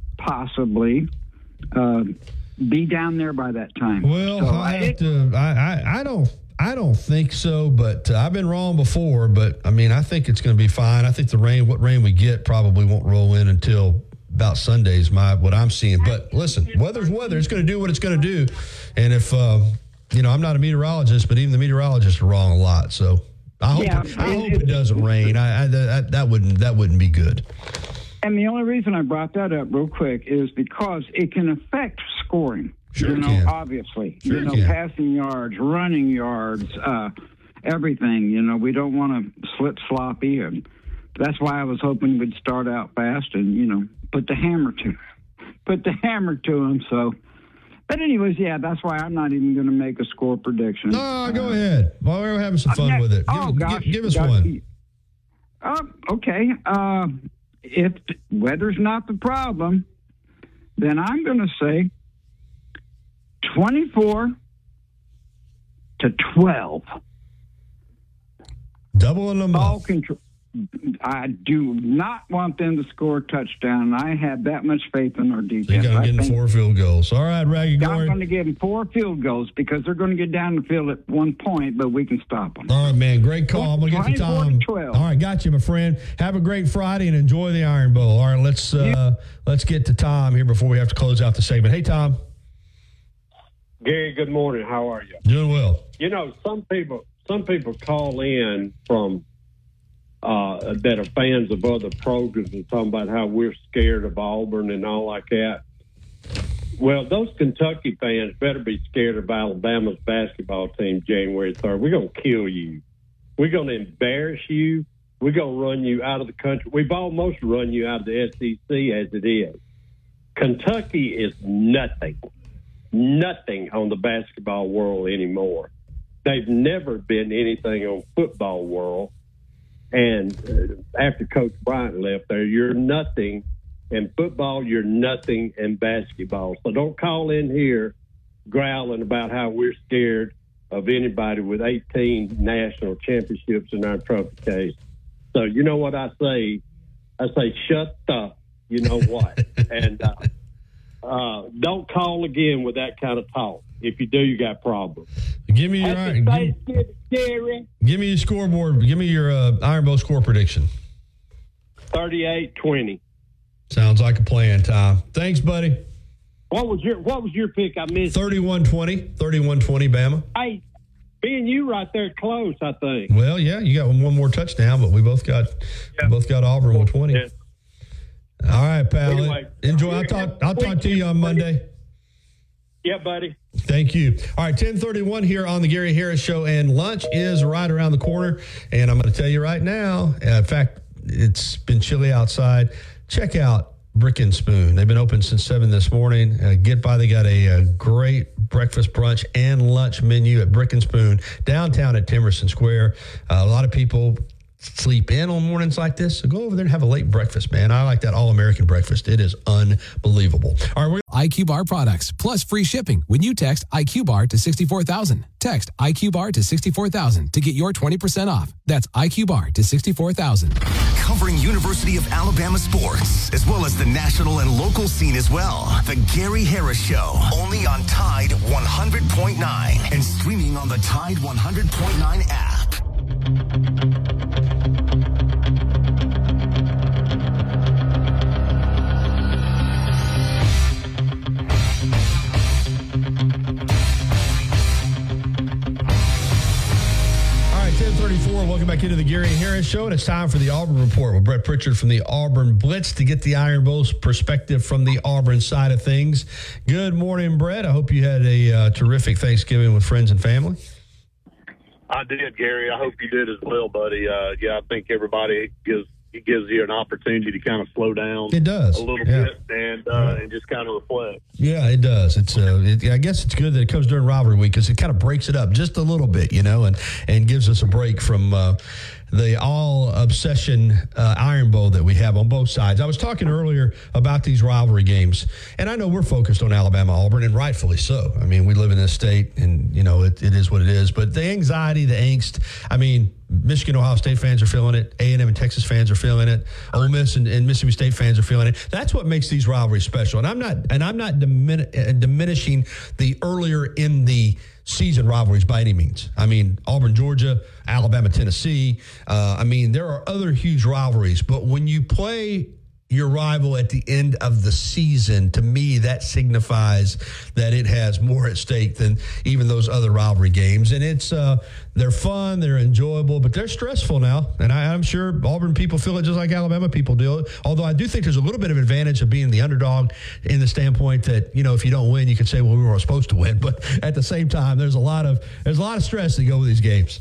possibly uh, be down there by that time. Well, so I have to. I, I, I don't. I don't think so, but uh, I've been wrong before. But I mean, I think it's going to be fine. I think the rain, what rain we get, probably won't roll in until about Sundays. My what I'm seeing. But listen, weather's weather. It's going to do what it's going to do. And if uh, you know, I'm not a meteorologist, but even the meteorologists are wrong a lot. So I hope. Yeah, it, I it- hope it doesn't rain. I, I that, that wouldn't that wouldn't be good. And the only reason I brought that up real quick is because it can affect scoring. Sure you it know, can. obviously. Sure you it know, can. passing yards, running yards, uh, everything. You know, we don't want to slip sloppy, and that's why I was hoping we'd start out fast and you know put the hammer to put the hammer to them. So, but anyways, yeah, that's why I'm not even going to make a score prediction. No, go ahead. Well, we're having some fun with it. Give, oh give- gosh, give us gosh. one. Uh, okay. Uh, if weather's not the problem, then I'm going to say twenty-four to twelve. Double in the Ball control. I do not want them to score a touchdown. I have that much faith in our defense. You're going I to get in think four field goals. All right, Raggy I'm Gory. going to give them four field goals because they're going to get down the field at one point, but we can stop them. All right, man. Great call. I'm going to get the twenty-four to time. twelve. All right, got you, my friend. Have a great Friday and enjoy the Iron Bowl. All right, let's uh, let's get to Tom here before we have to close out the segment. Hey, Tom. Gary, good morning. How are you? Doing well. You know, some people some people call in from uh, that are fans of other programs and talking about how we're scared of Auburn and all like that. Well, those Kentucky fans better be scared of Alabama's basketball team January third. We're going to kill you. We're going to embarrass you. We're going to run you out of the country. We've almost run you out of the S E C as it is. Kentucky is nothing. Nothing on the basketball world anymore. They've never been anything on football world. And uh, after Coach Bryant left there, you're nothing in football. You're nothing in basketball. So don't call in here growling about how we're scared of anybody with eighteen national championships in our trophy case. So you know what I say? I say, shut the, you know what? and uh, uh, don't call again with that kind of talk. If you do, you got problems. Give me your Happy Thanksgiving, Gary. give me your scoreboard. Give me your uh, Iron Bowl score prediction. thirty-eight twenty. Sounds like a plan, Tom. Thanks, buddy. What was your What was your pick? I missed. thirty-one twenty. thirty-one twenty, Bama. Hey, me and you right there close, I think. Well, yeah, you got one more touchdown, but we both got we both got Auburn with twenty. Yeah. All right, pal. Anyway, Enjoy. I'll talk. I'll talk to you on Monday. Yeah, buddy. Thank you. All right, ten thirty-one here on the Gary Harris Show, and lunch is right around the corner. And I'm going to tell you right now, uh, in fact, it's been chilly outside. Check out Brick and Spoon. They've been open since seven this morning. Uh, get by. They got a, a great breakfast, brunch, and lunch menu at Brick and Spoon downtown at Temerson Square. Uh, a lot of people sleep in on mornings like this, so go over there and have a late breakfast, man. I like that all-American breakfast. It is unbelievable. All right, we're I Q Bar products plus free shipping when you text I Q Bar to sixty-four thousand. Text I Q Bar to sixty-four thousand to get your twenty percent off. That's I Q Bar to sixty-four thousand. Covering University of Alabama sports, as well as the national and local scene as well. The Gary Harris Show, only on Tide one hundred point nine and streaming on the Tide one hundred point nine app. ten thirty-four, welcome back into the Gary Harris Show, and it's time for the Auburn Report with Brett Pritchard from the Auburn Blitz to get the Iron Bowl's perspective from the Auburn side of things. Good morning, Brett. I hope you had a uh, terrific Thanksgiving with friends and family. I did, Gary. I hope you did as well, buddy. Uh, yeah, I think everybody gives it gives you an opportunity to kind of slow down. It does a little yeah. bit and uh, and just kind of reflect. Yeah, it does. It's uh, it, I guess it's good that it comes during rivalry week because it kind of breaks it up just a little bit, you know, and and gives us a break from uh, the all obsession uh, Iron Bowl that we have on both sides. I was talking earlier about these rivalry games, and I know we're focused on Alabama Auburn, and rightfully so. I mean, we live in this state, and you know it, it is what it is. But the anxiety, the angst. I mean, Michigan, Ohio State fans are feeling it. A and M and Texas fans are feeling it. Ole Miss and, and Mississippi State fans are feeling it. That's what makes these rivalries special. And I'm not and I'm not dimin- uh, diminishing the earlier in the season rivalries by any means. I mean, Auburn, Georgia, Alabama, Tennessee. Uh, I mean, there are other huge rivalries. But when you play your rival at the end of the season, to me, that signifies that it has more at stake than even those other rivalry games. And it's uh, they're fun, they're enjoyable, but they're stressful now. And I, I'm sure Auburn people feel it just like Alabama people do. Although I do think there's a little bit of advantage of being the underdog in the standpoint that, you know, if you don't win, you can say, well, we were supposed to win. But at the same time, there's a lot of there's a lot of stress that go with these games.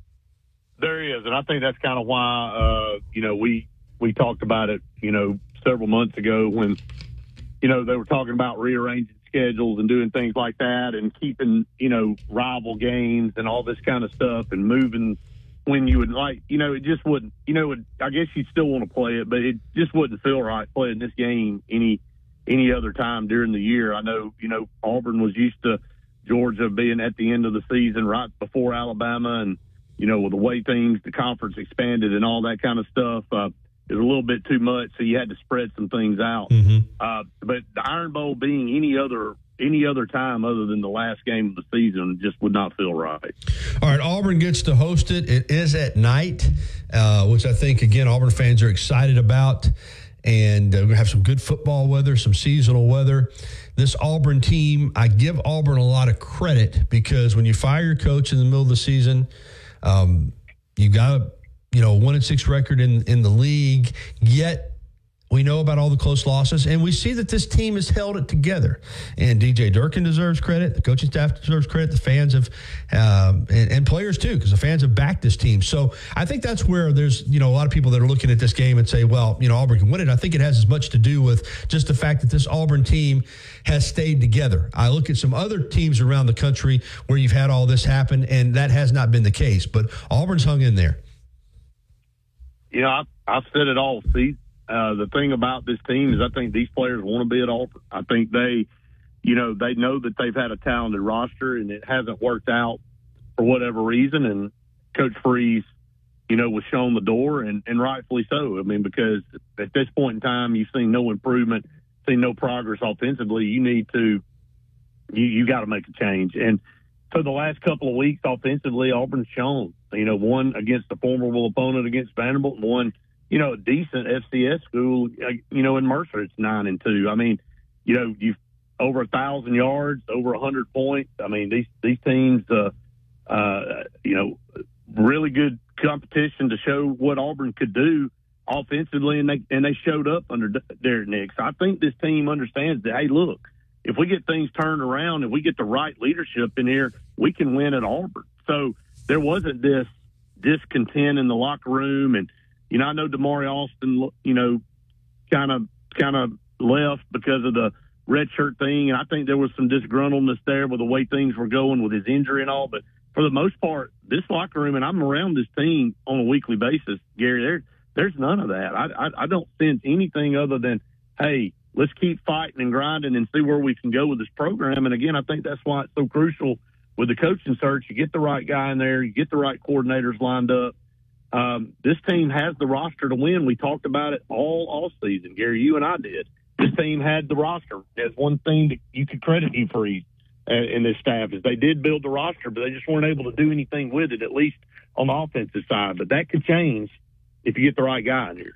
There is, and I think that's kind of why, uh, you know, we we talked about it, you know, several months ago when, you know, they were talking about rearranging schedules and doing things like that and keeping, you know, rival games and all this kind of stuff and moving when you would like, you know, it just wouldn't, you know, it, I guess you'd still want to play it, but it just wouldn't feel right playing this game any any other time during the year. I know, you know, Auburn was used to Georgia being at the end of the season right before Alabama, and, you know, with the way things, the conference expanded and all that kind of stuff, uh, it was a little bit too much, so you had to spread some things out. Mm-hmm. Uh, but the Iron Bowl being any other any other time other than the last game of the season just would not feel right. All right, Auburn gets to host it. It is at night, uh, which I think, again, Auburn fans are excited about. And uh, we're going to have some good football weather, some seasonal weather. This Auburn team, I give Auburn a lot of credit because when you fire your coach in the middle of the season, um, you've got a you know, one and six record in, in the league, yet we know about all the close losses, and we see that this team has held it together. And D J Durkin deserves credit. The coaching staff deserves credit. The fans have, um, and, and players too, because the fans have backed this team. So I think that's where there's, you know, a lot of people that are looking at this game and say, well, you know, Auburn can win it. I think it has as much to do with just the fact that this Auburn team has stayed together. I look at some other teams around the country where you've had all this happen, and that has not been the case. But Auburn's hung in there. You know, I, I've said it all season. Uh, the thing about this team is I think these players want to be at Auburn. I think they, you know, they know that they've had a talented roster and it hasn't worked out for whatever reason. And Coach Freeze, you know, was shown the door, and, and rightfully so. I mean, because at this point in time, you've seen no improvement, seen no progress offensively. You need to, you, you got to make a change. And so the last couple of weeks offensively, Auburn's shown, you know, one against a formidable opponent against Vanderbilt, and one, you know, a decent F C S school, you know, in Mercer, it's nine and two. I mean, you know, you've over a thousand yards, over a hundred points. I mean, these, these teams, uh, uh, you know, really good competition to show what Auburn could do offensively, and they, and they showed up under Derek Nix. I think this team understands that, hey, look, if we get things turned around and we get the right leadership in here, we can win at Auburn. So there wasn't this discontent in the locker room. And, you know, I know Damari Alston, you know, kind of kind of left because of the redshirt thing, and I think there was some disgruntledness there with the way things were going with his injury and all. But for the most part, this locker room, and I'm around this team on a weekly basis, Gary, there, there's none of that. I, I, I don't sense anything other than, hey, let's keep fighting and grinding and see where we can go with this program. And, again, I think that's why it's so crucial with the coaching search. You get the right guy in there. You get the right coordinators lined up. Um, this team has the roster to win. We talked about it all all season, Gary. You and I did. This team had the roster. There's one thing that you could credit Hugh Freeze and this staff is they did build the roster, but they just weren't able to do anything with it, at least on the offensive side. But that could change if you get the right guy in here.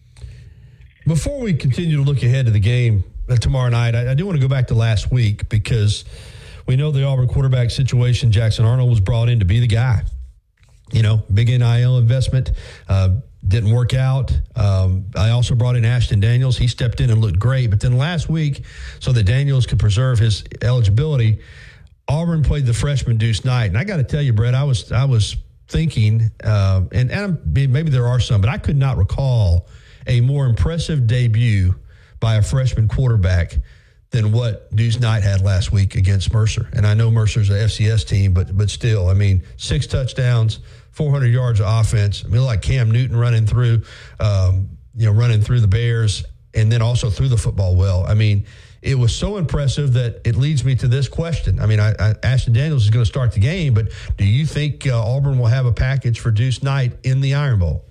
Before we continue to look ahead to the game tomorrow night, I, I do want to go back to last week because we know the Auburn quarterback situation. Jackson Arnold was brought in to be the guy. You know, big N I L investment, uh, didn't work out. Um, I also brought in Ashton Daniels. He stepped in and looked great. But then last week, so that Daniels could preserve his eligibility, Auburn played the freshman Deuce Knight. And I got to tell you, Brett, I was I was thinking, uh, and, and maybe there are some, but I could not recall a more impressive debut by a freshman quarterback than what Deuce Knight had last week against Mercer. And I know Mercer's an F C S team, but but still, I mean, six touchdowns, four hundred yards of offense. I mean, like Cam Newton running through, um, you know, running through the Bears, and then also threw the football well. I mean, it was so impressive that it leads me to this question. I mean, I, I, Ashton Daniels is going to start the game, but do you think uh, Auburn will have a package for Deuce Knight in the Iron Bowl?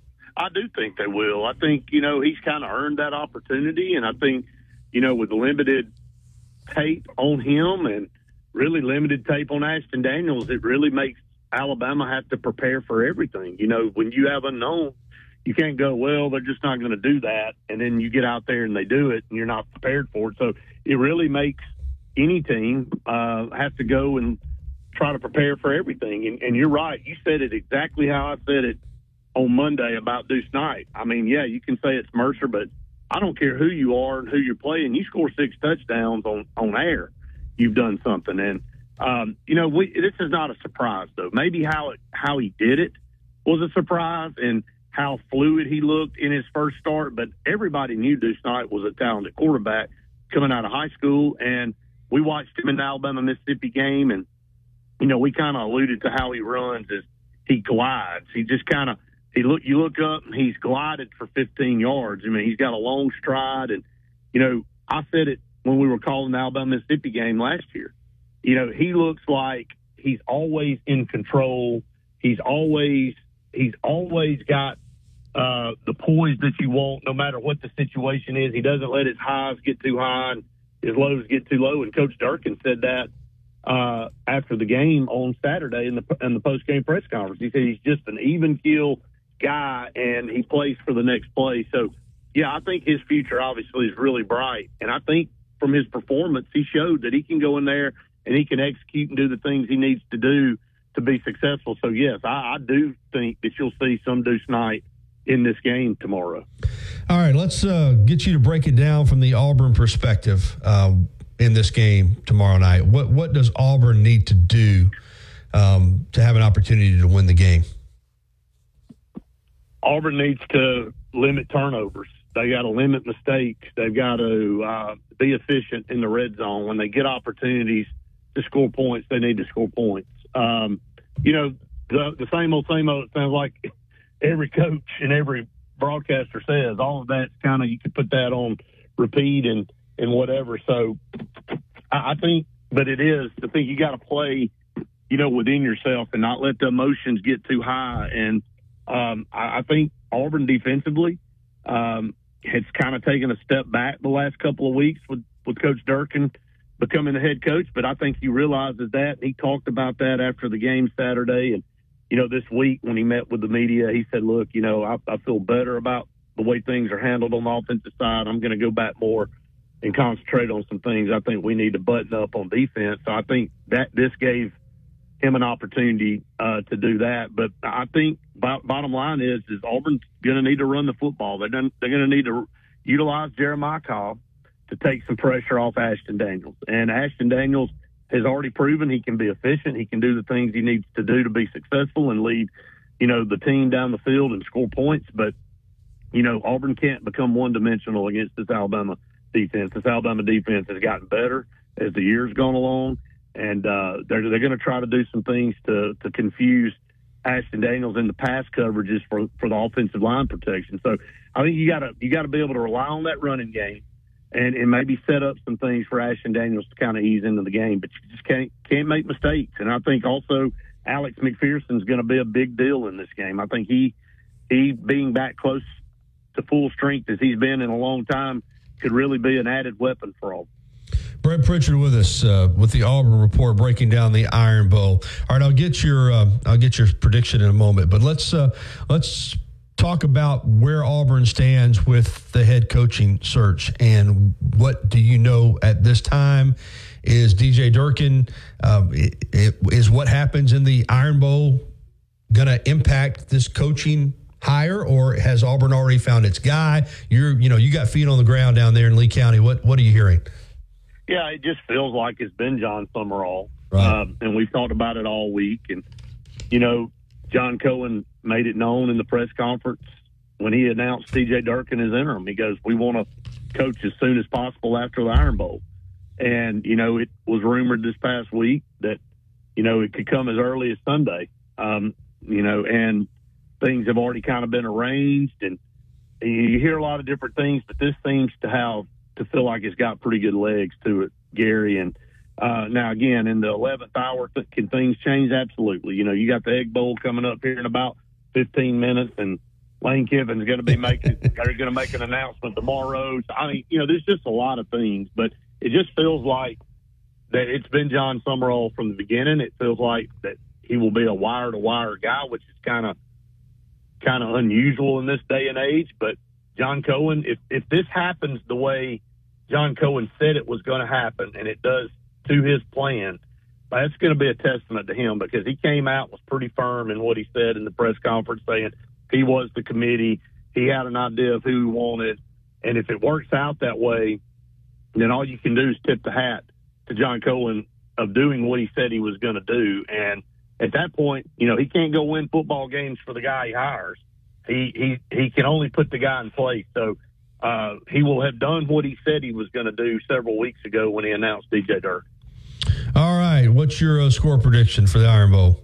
I do think they will. I think, you know, he's kind of earned that opportunity, and I think, you know, with limited tape on him and really limited tape on Ashton Daniels, it really makes Alabama have to prepare for everything. You know, when you have unknown, you can't go, well, they're just not going to do that, and then you get out there and they do it, and you're not prepared for it. So it really makes any team uh, have to go and try to prepare for everything. And, and you're right. You said it exactly how I said it on Monday about Deuce Knight. I mean, yeah, you can say it's Mercer, but I don't care who you are and who you're playing. You score six touchdowns on, on air, you've done something. And, um, you know, we, this is not a surprise, though. Maybe how it, how he did it was a surprise and how fluid he looked in his first start. But everybody knew Deuce Knight was a talented quarterback coming out of high school. And we watched him in the Alabama-Mississippi game, and, you know, we kind of alluded to how he runs as he glides. He just kind of, He look, you look up, and he's glided for fifteen yards. I mean, he's got a long stride. And, you know, I said it when we were calling the Alabama-Mississippi game last year. You know, he looks like he's always in control. He's always he's always got uh, the poise that you want, no matter what the situation is. He doesn't let his highs get too high and his lows get too low. And Coach Durkin said that uh, after the game on Saturday in the in the post-game press conference. He said he's just an even keel guy, and he plays for the next play. So, yeah, I think his future obviously is really bright. And I think from his performance, he showed that he can go in there and he can execute and do the things he needs to do to be successful. So, yes, I, I do think that you'll see some Deuce Knight in this game tomorrow. All right, let's uh, get you to break it down from the Auburn perspective um, in this game tomorrow night. What, what does Auburn need to do um, to have an opportunity to win the game? Auburn needs to limit turnovers. They got to limit mistakes. They've got to uh, be efficient in the red zone. When they get opportunities to score points, they need to score points. Um, you know, the, the same old, same old, it sounds like every coach and every broadcaster says. All of that's kind of, you could put that on repeat and, and whatever. So I, I think, but it is, I think you got to play, you know, within yourself and not let the emotions get too high. And, Um, I, I think Auburn defensively um, has kind of taken a step back the last couple of weeks with, with Coach Durkin becoming the head coach, but I think he realizes that. He talked about that after the game Saturday. And, you know, this week when he met with the media, he said, look, you know, I, I feel better about the way things are handled on the offensive side. I'm going to go back more and concentrate on some things I think we need to button up on defense. So I think that this gave him an opportunity uh, to do that. But I think b- bottom line is, is Auburn's going to need to run the football. They're, done, they're going to need to utilize Jeremiah Cobb to take some pressure off Ashton Daniels. And Ashton Daniels has already proven he can be efficient. He can do the things he needs to do to be successful and lead, you know, the team down the field and score points. But, you know, Auburn can't become one-dimensional against this Alabama defense. This Alabama defense has gotten better as the year's gone along, and uh, they're they're going to try to do some things to to confuse Ashton Daniels in the pass coverages for for the offensive line protection. So I think you got to you got to be able to rely on that running game, and, and maybe set up some things for Ashton Daniels to kind of ease into the game. But you just can't can't make mistakes. And I think also Alex McPherson's going to be a big deal in this game. I think he he being back close to full strength as he's been in a long time could really be an added weapon for Auburn. Brett Pritchard with us uh, with the Auburn Report, breaking down the Iron Bowl. All right, I'll get your uh, I'll get your prediction in a moment, but let's uh, let's talk about where Auburn stands with the head coaching search, and what do you know at this time? Is D J Durkin um, it, it, is what happens in the Iron Bowl going to impact this coaching hire, or has Auburn already found its guy? You're you know you got feet on the ground down there in Lee County. What what are you hearing? Yeah, it just feels like it's been John Summerall, right. um, and we've talked about it all week. And you know, John Cohen made it known in the press conference when he announced D J Durkin as interim. He goes, "We want to coach as soon as possible after the Iron Bowl." And you know, it was rumored this past week that you know it could come as early as Sunday. Um, you know, and things have already kind of been arranged, and you hear a lot of different things, but this seems to have to feel like it's got pretty good legs to it, Gary. And uh, now, again, in the eleventh hour, th- can things change? Absolutely. You know, you got the Egg Bowl coming up here in about fifteen minutes, and Lane Kiffin's going to be making are going to make an announcement tomorrow. So, I mean, you know, there's just a lot of things, but it just feels like that it's been John Summerall from the beginning. It feels like that he will be a wire-to-wire guy, which is kind of kind of unusual in this day and age. But John Cohen, if if this happens the way John Cohen said it was going to happen, and it does to his plan, that's going to be a testament to him, because he came out, was pretty firm in what he said in the press conference, saying he was the committee, he had an idea of who he wanted, and if it works out that way, then all you can do is tip the hat to John Cohen of doing what he said he was going to do. And at that point, you know, he can't go win football games for the guy he hires. He he he can only put the guy in place. So uh, he will have done what he said he was going to do several weeks ago when he announced D J Durkin. All right, what's your uh, score prediction for the Iron Bowl?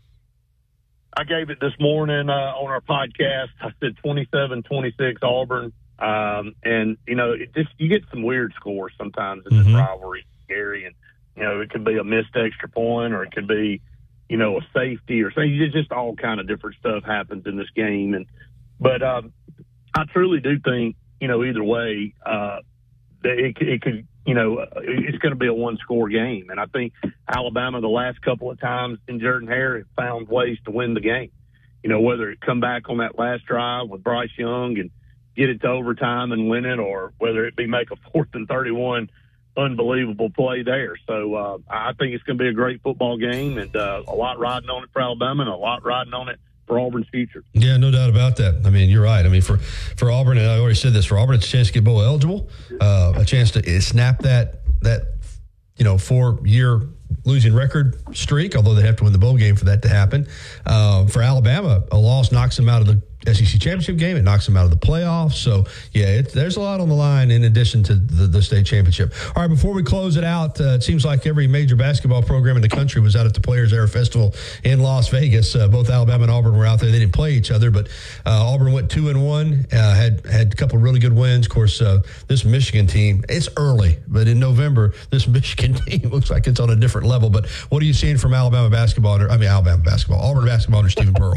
I gave it this morning uh, on our podcast. I said twenty-seven twenty-six Auburn. Um, and, you know, it just you get some weird scores sometimes in this Mm-hmm. rivalry, Gary. And, you know, it could be a missed extra point, or it could be, you know, a safety, or something. It's just all kind of different stuff happens in this game. And But um, I truly do think, you know, either way, uh, that it, it could, you know, it's going to be a one-score game. And I think Alabama, the last couple of times in Jordan-Hare, have found ways to win the game. You know, whether it come back on that last drive with Bryce Young and get it to overtime and win it, or whether it be make a fourth and thirty-one unbelievable play there. So uh, I think it's going to be a great football game, and uh, a lot riding on it for Alabama and a lot riding on it for Auburn's future. Yeah, no doubt about that. I mean, you're right. I mean, for, for Auburn, and I already said this, for Auburn, it's a chance to get bowl eligible, uh, a chance to snap that, that you know, four-year losing record streak, although they have to win the bowl game for that to happen. Uh, for Alabama, a loss knocks them out of the S E C championship game. It knocks them out of the playoffs. So, yeah, it, there's a lot on the line in addition to the, the state championship. All right, before we close it out, uh, it seems like every major basketball program in the country was out at the Players Era Festival in Las Vegas. Uh, both Alabama and Auburn were out there. They didn't play each other, but uh, Auburn went two and one, uh, had, had a couple really good wins. Of course, uh, this Michigan team, it's early, but in November, this Michigan team looks like it's on a different level. But what are you seeing from Alabama basketball? Under, I mean, Alabama basketball, Auburn basketball under Stephen Pearl?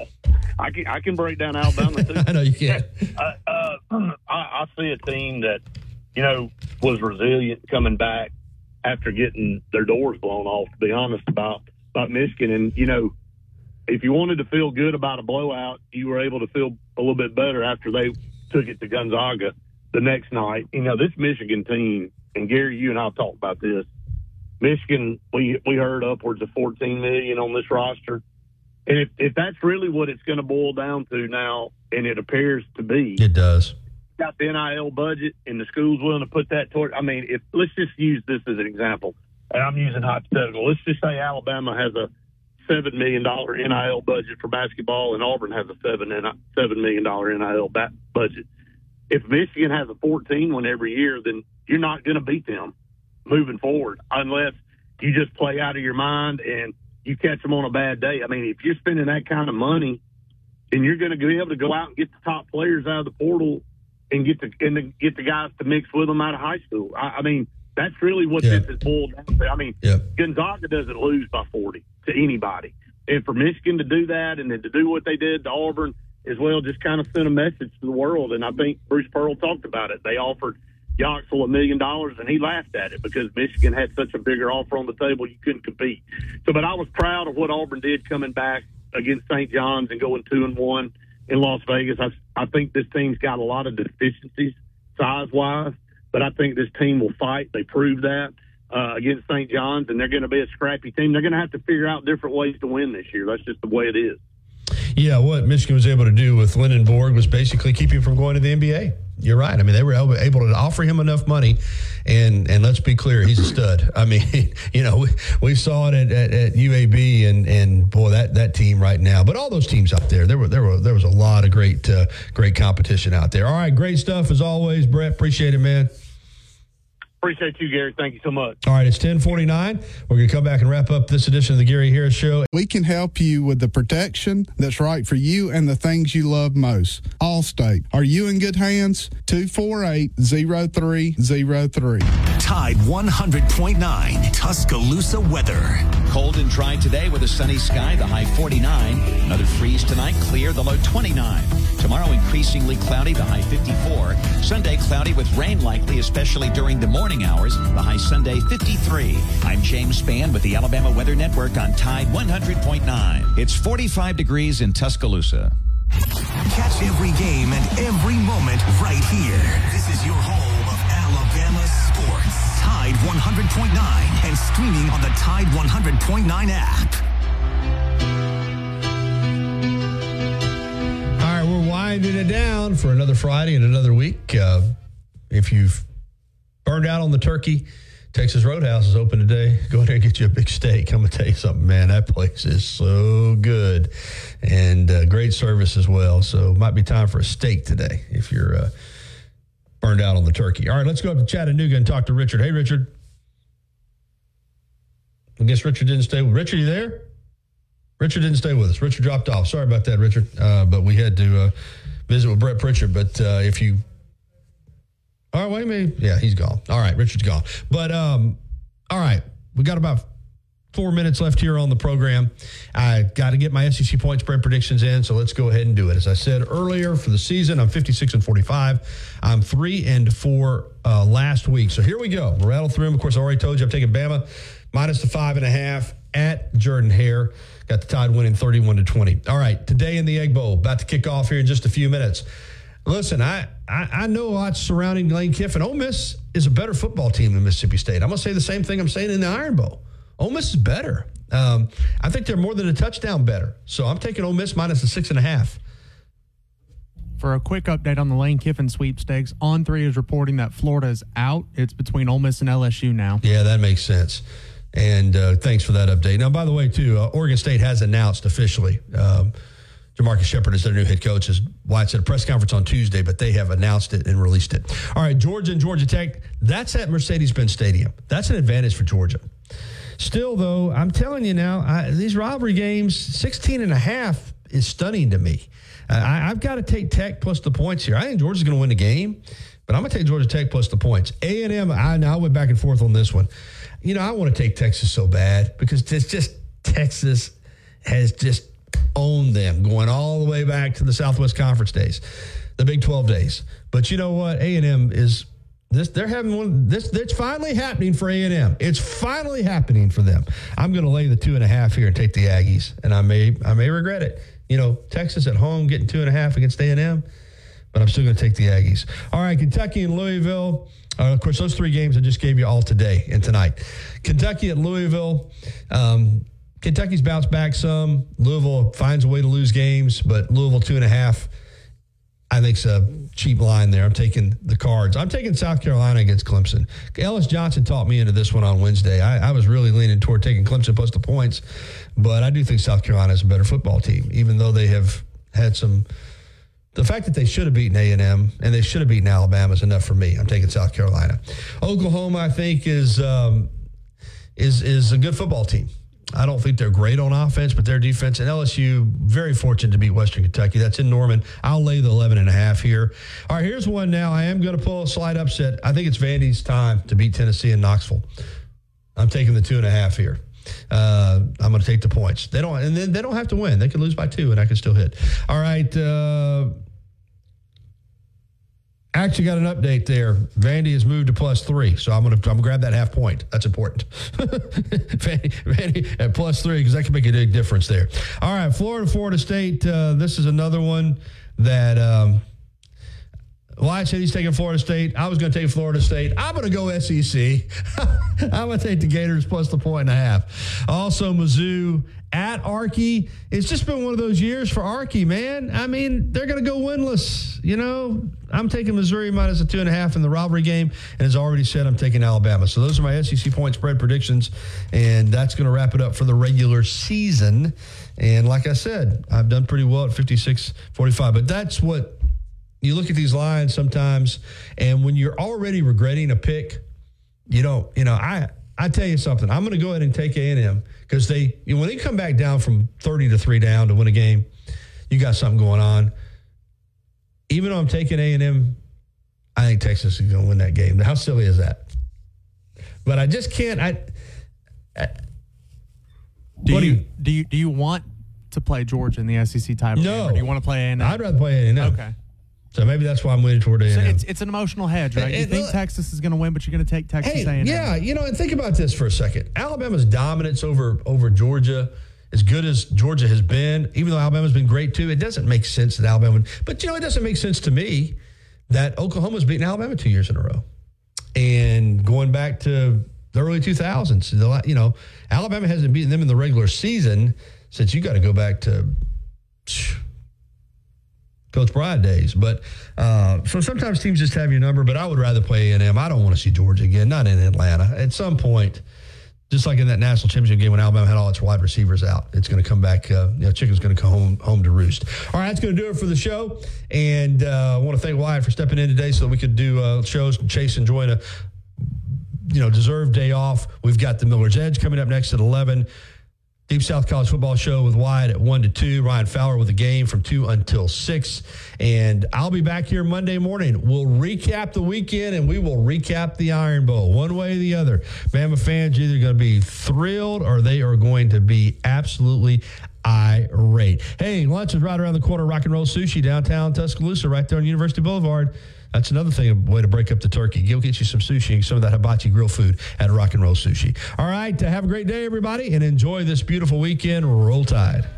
I can I can break down Alabama too. I know you can. Uh, uh, I, I see a team that, you know, was resilient coming back after getting their doors blown off, to be honest, about about Michigan. And, you know, if you wanted to feel good about a blowout, you were able to feel a little bit better after they took it to Gonzaga the next night. You know, this Michigan team, and Gary, you and I have talked about this. Michigan, we we heard upwards of fourteen million on this roster. And if, if that's really what it's going to boil down to now, and it appears to be, it does. Got the N I L budget, and the school's willing to put that toward. I mean, if let's just use this as an example, and I'm using hypothetical. Let's just say Alabama has a seven million dollar N I L budget for basketball, and Auburn has a seven seven million dollar N I L budget. if Michigan has a fourteen win every year, then you're not going to beat them moving forward unless you just play out of your mind and you catch them on a bad day. I mean, if you're spending that kind of money, and you're going to be able to go out and get the top players out of the portal and get the and the, get the guys to mix with them out of high school. I, I mean, that's really what yeah. this is boiled down to. I mean, yeah. Gonzaga doesn't lose by forty to anybody. And for Michigan to do that and then to do what they did to Auburn as well, just kind of sent a message to the world. And I think Bruce Pearl talked about it. They offered Yoxel a million dollars, and he laughed at it because Michigan had such a bigger offer on the table you couldn't compete. So, but I was proud of what Auburn did coming back against Saint John's and going two and one in Las Vegas. I, I think this team's got a lot of deficiencies size-wise, but I think this team will fight. They proved that uh, against Saint John's, and they're going to be a scrappy team. They're going to have to figure out different ways to win this year. That's just the way it is. Yeah, what Michigan was able to do with Lindenborg was basically keep him from going to the N B A. You're right. I mean, they were able to offer him enough money, and and let's be clear, he's a stud. I mean, you know, we, we saw it at, at, at U A B, and and boy, that, that team right now. But all those teams out there, there were there were there was a lot of great uh, great competition out there. All right, great stuff as always, Brett. Appreciate it, man. Appreciate you, Gary. Thank you so much. All right, it's ten forty-nine. We're going to come back and wrap up this edition of the Gary Harris Show. We can help you with the protection that's right for you and the things you love most. Allstate. Are you in good hands? two four eight, zero three zero three. Tide one hundred point nine Tuscaloosa weather. Cold and dry today with a sunny sky, the high forty-nine. Another freeze tonight, clear, the low twenty-nine. Tomorrow increasingly cloudy, the high fifty-four. Sunday cloudy with rain likely, especially during the morning hours, the high Sunday fifty-three. I'm James Spann with the Alabama Weather Network on Tide one hundred point nine. It's forty-five degrees in Tuscaloosa. Catch every game and every moment right here. This is your home of Alabama sports. Tide one hundred point nine and streaming on the Tide one hundred point nine app. All right, we're winding it down for another Friday and another week. Uh, if you've burned out on the turkey, Texas Roadhouse is open today. Go in there and get you a big steak. I'm going to tell you something, man. That place is so good and uh, great service as well. So it might be time for a steak today if you're uh, burned out on the turkey. All right, let's go up to Chattanooga and talk to Richard. Hey, Richard. I guess Richard didn't stay with Richard, you there? Richard didn't stay with us. Richard dropped off. Sorry about that, Richard. Uh, but we had to uh, visit with Brett Pritchard. But uh, if you... All right, wait a minute. Yeah, he's gone. All right, Richard's gone. But, um, all right, we got about four minutes left here on the program. I got to get my S E C point spread predictions in, so let's go ahead and do it. As I said earlier, for the season, I'm fifty-six and forty-five. I'm three and four uh, last week. So here we go. We'll rattle through them. Of course, I already told you I'm taking Bama minus the five and a half at Jordan-Hare. Got the Tide winning thirty-one to twenty. All right, today in the Egg Bowl, about to kick off here in just a few minutes. Listen, I, I, I know a lot surrounding Lane Kiffin. Ole Miss is a better football team than Mississippi State. I'm going to say the same thing I'm saying in the Iron Bowl. Ole Miss is better. Um, I think they're more than a touchdown better. So I'm taking Ole Miss minus a six and a half. For a quick update on the Lane Kiffin sweepstakes, On three is reporting that Florida is out. It's between Ole Miss and L S U now. Yeah, that makes sense. And uh, thanks for that update. Now, by the way, too, uh, Oregon State has announced officially um, Jamarcus Shepard is their new head coach. As Wyatt said, a press conference on Tuesday, but they have announced it and released it. All right, Georgia and Georgia Tech, that's at Mercedes-Benz Stadium. That's an advantage for Georgia. Still, though, I'm telling you now, I, these rivalry games, sixteen and a half is stunning to me. Uh, I, I've got to take Tech plus the points here. I think Georgia's going to win the game, but I'm going to take Georgia Tech plus the points. A and M, I, now I went back and forth on this one. You know, I want to take Texas so bad because it's just Texas has just owned them going all the way back to the Southwest Conference days, the Big twelve days. But you know what? A and M is this. They're having one. This. It's finally happening for A and M. It's finally happening for them. I'm going to lay the two and a half here and take the Aggies, and I may I may regret it. You know, Texas at home getting two and a half against A and M, but I'm still going to take the Aggies. All right, Kentucky and Louisville. Uh, of course, those three games I just gave you all today and tonight. Kentucky at Louisville. Um, Kentucky's bounced back some. Louisville finds a way to lose games, but Louisville two and a half, I think's a cheap line there. I'm taking the Cards. I'm taking South Carolina against Clemson. Ellis Johnson talked me into this one on Wednesday. I, I was really leaning toward taking Clemson plus the points, but I do think South Carolina is a better football team, even though they have had some the fact that they should have beaten A and M and they should have beaten Alabama is enough for me. I'm taking South Carolina. Oklahoma, I think, is um, is is a good football team. I don't think they're great on offense, but their defense, and L S U, very fortunate to beat Western Kentucky. That's in Norman. I'll lay the eleven and a half here. All right, here's one now. I am going to pull a slight upset. I think it's Vandy's time to beat Tennessee in Knoxville. I'm taking the two and a half here. Uh, I'm going to take the points. They don't, and then they don't have to win. They could lose by two, and I can still hit. All right. Uh, Actually got an update there. Vandy has moved to plus three, so I'm gonna I'm gonna grab that half point. That's important. Vandy, Vandy at plus three because that can make a big difference there. All right, Florida, Florida State. Uh, this is another one that. Um, Wyatt said he's taking Florida State. I was going to take Florida State. I'm going to go S E C. I'm going to take the Gators plus the point and a half. Also, Mizzou at Archie. It's just been one of those years for Archie, man. I mean, they're going to go winless. You know, I'm taking Missouri minus a two and a half in the rivalry game, and as already said, I'm taking Alabama. So those are my S E C point spread predictions, and that's going to wrap it up for the regular season. And like I said, I've done pretty well at fifty-six forty-five, but that's what you look at these lines sometimes, and when you're already regretting a pick, you don't, you know, I, I tell you something, I'm going to go ahead and take A and M because they, you know, when they come back down from thirty to three down to win a game, you got something going on. Even though I'm taking A and M, I think Texas is going to win that game. How silly is that? But I just can't, I, I do you, do you, do you, do you want to play Georgia in the S E C title no, game, or do you want to play A and M? I'd rather play A and M. Okay. So maybe that's why I'm leaning toward A and M. So it's, it's an emotional hedge, right? You It- think it- Texas is going to win, but you're going to take Texas Hey, A and M. yeah, you know, and think about this for a second. Alabama's dominance over over Georgia, as good as Georgia has been, even though Alabama's been great too, it doesn't make sense that Alabama. But you know, it doesn't make sense to me that Oklahoma's beaten Alabama two years in a row, and going back to the early two thousands. The la- You know, Alabama hasn't beaten them in the regular season since you got to go back to Coach Bryant days. But uh, so sometimes teams just have your number, but I would rather play A and M. I don't want to see Georgia again, not in Atlanta. At some point, just like in that national championship game when Alabama had all its wide receivers out, it's going to come back. Uh, you know, chicken's going to come home, home to roost. All right, that's going to do it for the show. And uh, I want to thank Wyatt for stepping in today so that we could do uh, shows. Chase enjoying a you know deserved day off. We've got the Miller's Edge coming up next at eleven. Deep South College Football Show with Wyatt at one to two. Ryan Fowler with the game from two until six. And I'll be back here Monday morning. We'll recap the weekend, and we will recap the Iron Bowl. One way or the other. Bama fans are either going to be thrilled or they are going to be absolutely irate. Hey, lunch is right around the corner. Rock and Roll Sushi downtown Tuscaloosa, right there on University Boulevard. That's another thing, a way to break up the turkey. Go get you some sushi and some of that hibachi grill food at Rock and Roll Sushi. All right, have a great day, everybody, and enjoy this beautiful weekend. Roll Tide.